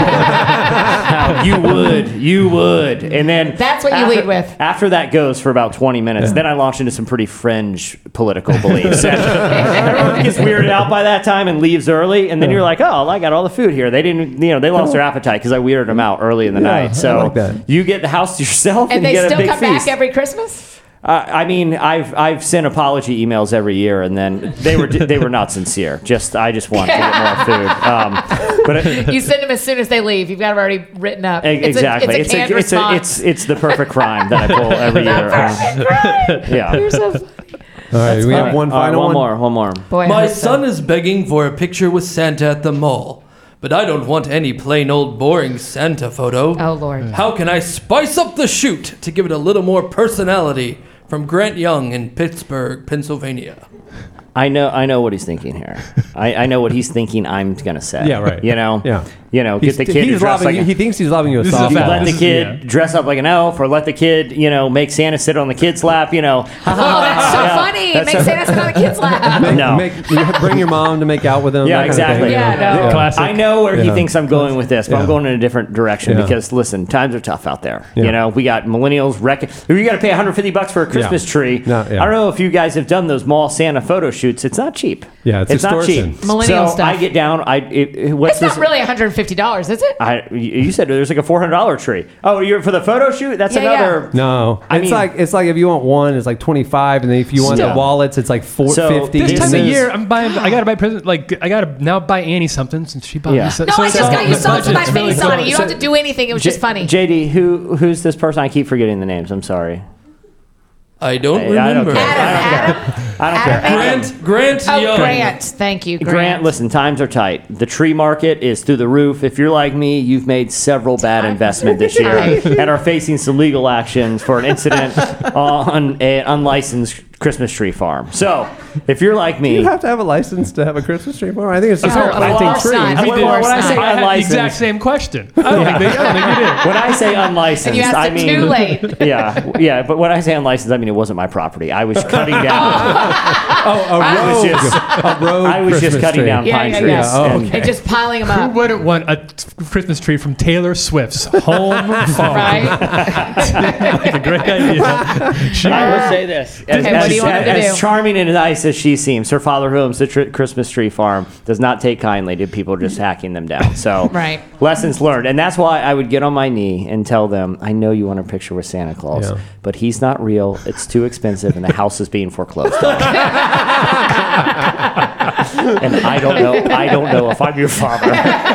How you would." And then That's what you lead with. After that goes for about 20 minutes, then I launch into some pretty fringe political beliefs. And everyone gets weirded out by that time and leaves early, and then you're like, "Oh, I got all the food here." They didn't, they lost their appetite because I weirded them out early in the night. So I like that. you get the house to yourself, and, And you they get a still big come feast. back every Christmas? I mean, I've sent apology emails every year, and then they were not sincere. I just want to get more food. But You send them as soon as they leave. You've got them already written up. exactly, It's a canned response. it's the perfect crime that I pull every year. Yeah. You're so funny. All right, we have All one right, final one. one more. Boy, I My hope so. son is begging for a picture with Santa at the mall, but I don't want any plain old boring Santa photo. Oh, Lord. How can I spice up the shoot to give it a little more personality? From Grant Young in Pittsburgh, Pennsylvania. I know what he's thinking here. I know what he's thinking I'm gonna say. Yeah, right. Yeah. Get He's- the kid to he's dress lobbing like you, he thinks he's lobbing you a This is a softball. fact. let the This is- kid yeah. dress up like an elf, or let the kid, make Santa sit on the kid's lap. Oh, that's so funny. That's Make so- Santa sit on the kid's lap. No. Bring your mom to make out with him. Yeah, that kind of exactly. thing. Yeah, no. Classic. I know where he Yeah. thinks I'm going with this, but I'm Yeah. going in a different direction Yeah. because listen, times are tough out there. Yeah. We got millennials wrecking. You got to pay $150 for a Christmas tree. No, yeah. I don't know if you guys have done those mall Santa photo shoots. It's not cheap. Yeah, it's not extortion. cheap. Millennial so stuff. I get down. What's It's this? not really $150, is it? You said there's like a $400 tree. Oh, you're for the photo shoot? That's Yeah, another. No, I it's mean- like if you want one, it's like 25, and then if you want Still. the wallets, it's like So, 450. This This time of is- year, I gotta buy present. Like I gotta now buy Annie something since she bought Yeah. me. So, No, so I it's just got you the songs with my budget's really face on it. close. You don't have to do anything. It was just funny. JD, who's this person? I keep forgetting the names. I'm sorry. I don't Hey, I don't remember. care. I don't care. Grant Oh, Young. Grant. Thank you, Grant, listen, times are tight. The tree market is through the roof. If you're like me, you've made several bad investments this year and are facing some legal actions for an incident on an unlicensed Christmas tree farm. So, if you're like me, You have to have a license to have a Christmas tree farm. I think it's just Oh, for of planting course trees. not. Of When course I say not. I had the unlicensed, exact same question. I don't think you did. when I say unlicensed, And you asked I it mean too late. Yeah. But when I say unlicensed, I mean it wasn't my property. I was cutting down. Oh, a I was rogue, just- a rogue I was just Christmas cutting tree. down Yeah, pine yeah, trees. yeah. Oh, and- okay. And just piling them Who up. wouldn't want a Christmas tree from Taylor Swift's home farm? Right? Like a great idea. I will say this. Okay, what do you want her to as do? charming and nice as she seems, her father, who owns the Christmas tree farm, does not take kindly to people just hacking them down. So, Right. lessons learned. And that's why I would get on my knee and tell them, I know you want a picture with Santa Claus, Yeah. but he's not real. It's too expensive, and the house is being foreclosed on. And I don't know if I'm your father.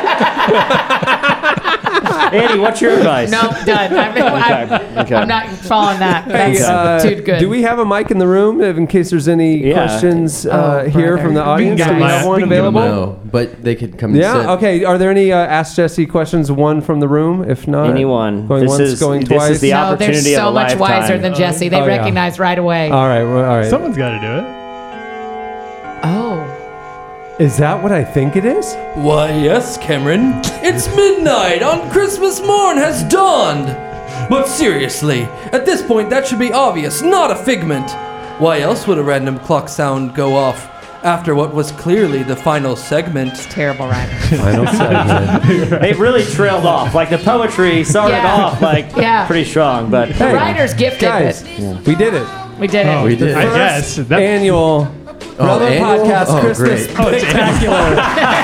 Andy, what's your advice? No, done. Okay. I'm not following that. Hey, That's too good. Do we have a mic in the room in case there's any Yeah. questions Oh, here brother. from the audience? get Do we my- have one we can get available? No, but they could come and sit. Yeah. Okay. Are there any Ask Jesse questions? One from the room. If not, Anyone. going This once, is- going this twice. is the No, they're opportunity so of a much lifetime. wiser than Jesse. They Oh, yeah. recognize right away. All right. Well, all right. Someone's got to do it. Oh. Is that what I think it is? Why, yes, Cameron. It's midnight on Christmas morn has dawned. But seriously, at this point that should be obvious, not a figment. Why else would a random clock sound go off After what was clearly the final segment. Terrible writer. Final segment. It really trailed off. Like the poetry started off pretty strong, but The writer's gifted. Guys, we did it. We did it. We did. I guess. Annual Relevant annual? Podcast Oh, Christmas great. Spectacular.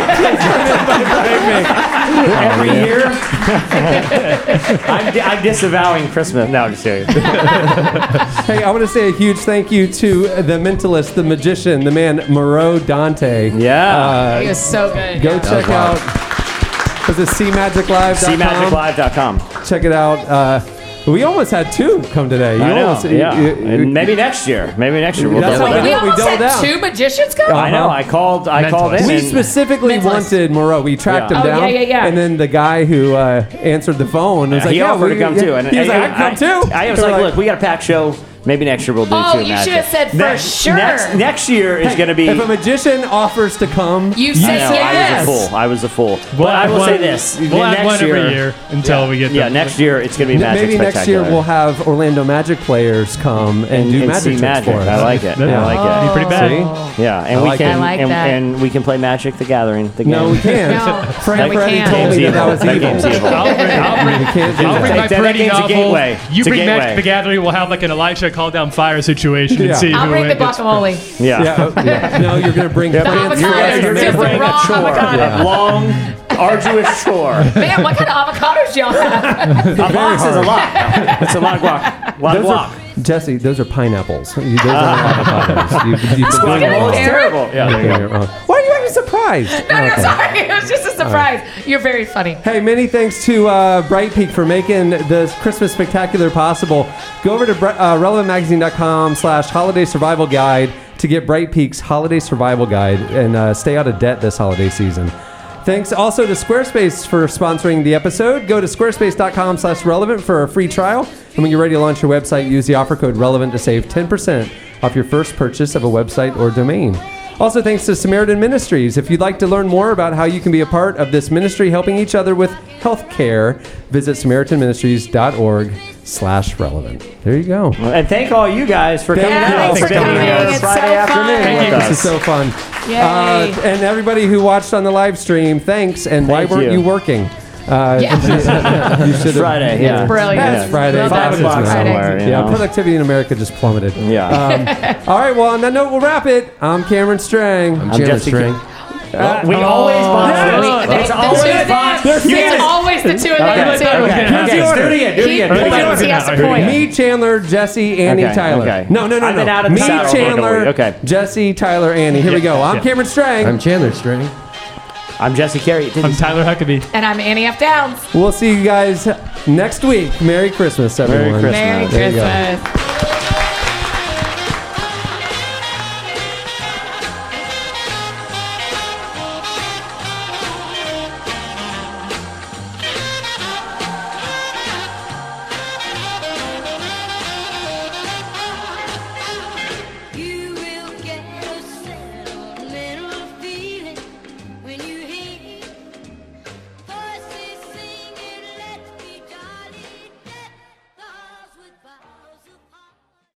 every year, I'm disavowing Christmas. No, I'm just kidding. Hey, I want to say a huge thank you to the mentalist, the magician, the man Moreau Dante. Yeah. He was so good. Go check out. Was it cmagiclive.com? cmagiclive.com. Check it out. We almost had two come today. You I know, almost, and maybe next year. Maybe next year we'll That's double how we down. do it. We almost doubled had down. 2 magicians come? I know. I called in. We and- specifically Mentalist. wanted Moreau. We tracked Yeah. him Oh, down. yeah. And then the guy who answered the phone was like, he offered to come too. And he was like, I can come too. I was They were like, look, we got a packed show. Maybe next year we'll do Oh, two you magic. should have said for sure. Next year is going to be. If a magician offers to come, You I said know, yes. I was a fool. But I will say this. We'll add next one every year until we get Yeah, next year it's going to be Magic maybe next year Spectacular. we'll have Orlando Magic players come and do and magic see tricks magic. for us. I like it. Yeah. I like it. Be pretty bad. See? Yeah, and I we like can it. I like and, that. and we can play Magic the Gathering. The No, game. we can't. No. Frank we already can't. told me Game's that was evil. That evil. game's evil. I'll bring, We can't do I'll bring that. my That parody game's a novel. gateway. You It's a bring Magic gateway. the Gathering. We'll have like an Elijah call down fire situation Yeah. and see I'll who bring the gets- guacamole. Yeah. No, you're going to bring Francis. avocado. You're Avocados, going to just the bring a raw chore, avocado. a long, arduous chore. Man, what kind of avocados y'all have? A box is a lot. It's a lot of guac. A lot of guac. Jesse, those are pineapples. Those aren't avocados. You've been doing it Guacamole wrong. is terrible. Yeah, there you You're go. wrong. Why are you acting surprised? No, Okay. sorry. It was just a surprise. You're very funny. Hey, many thanks to Bright Peak for making this Christmas Spectacular possible. Go over to relevantmagazine.com/holiday survival guide to get Bright Peak's holiday survival guide and stay out of debt this holiday season. Thanks also to Squarespace for sponsoring the episode. Go to squarespace.com/relevant for a free trial. And when you're ready to launch your website, use the offer code RELEVANT to save 10% off your first purchase of a website or domain. Also, thanks to Samaritan Ministries. If you'd like to learn more about how you can be a part of this ministry helping each other with health care, visit SamaritanMinistries.org/relevant. There you go. And thank all you guys for coming out. thanks for spending coming. your It's Friday so afternoon fun. with This us. is so fun. Yay. And everybody who watched on the live stream, thanks. And why Thank weren't you. you working? Yeah. You should have. Friday, yeah. Brilliant. That's Friday. Well done. 5 o'clock Friday. somewhere. You Yeah, know? productivity in America just plummeted. Yeah. All right, well, on that note, we'll wrap it. I'm Cameron Strang. I'm Chandler Jesse String. We always botch Yes. this. It's always botch. It's always the two of them, too. Okay. Here's the order. Do it again. He points, he has to point. Me, Chandler, Jesse, Annie, Okay, Tyler. okay. No. I've been out of the Me, saddle for a couple Chandler, weeks. Okay. Jesse, Tyler, Annie. Here we go. I'm Cameron Strang. I'm Chandler String. I'm Jesse Carey. I'm Tyler Huckabee. And I'm Annie F. Downs. We'll see you guys next week. Merry Christmas, everyone. Christmas. Merry There you go. Christmas.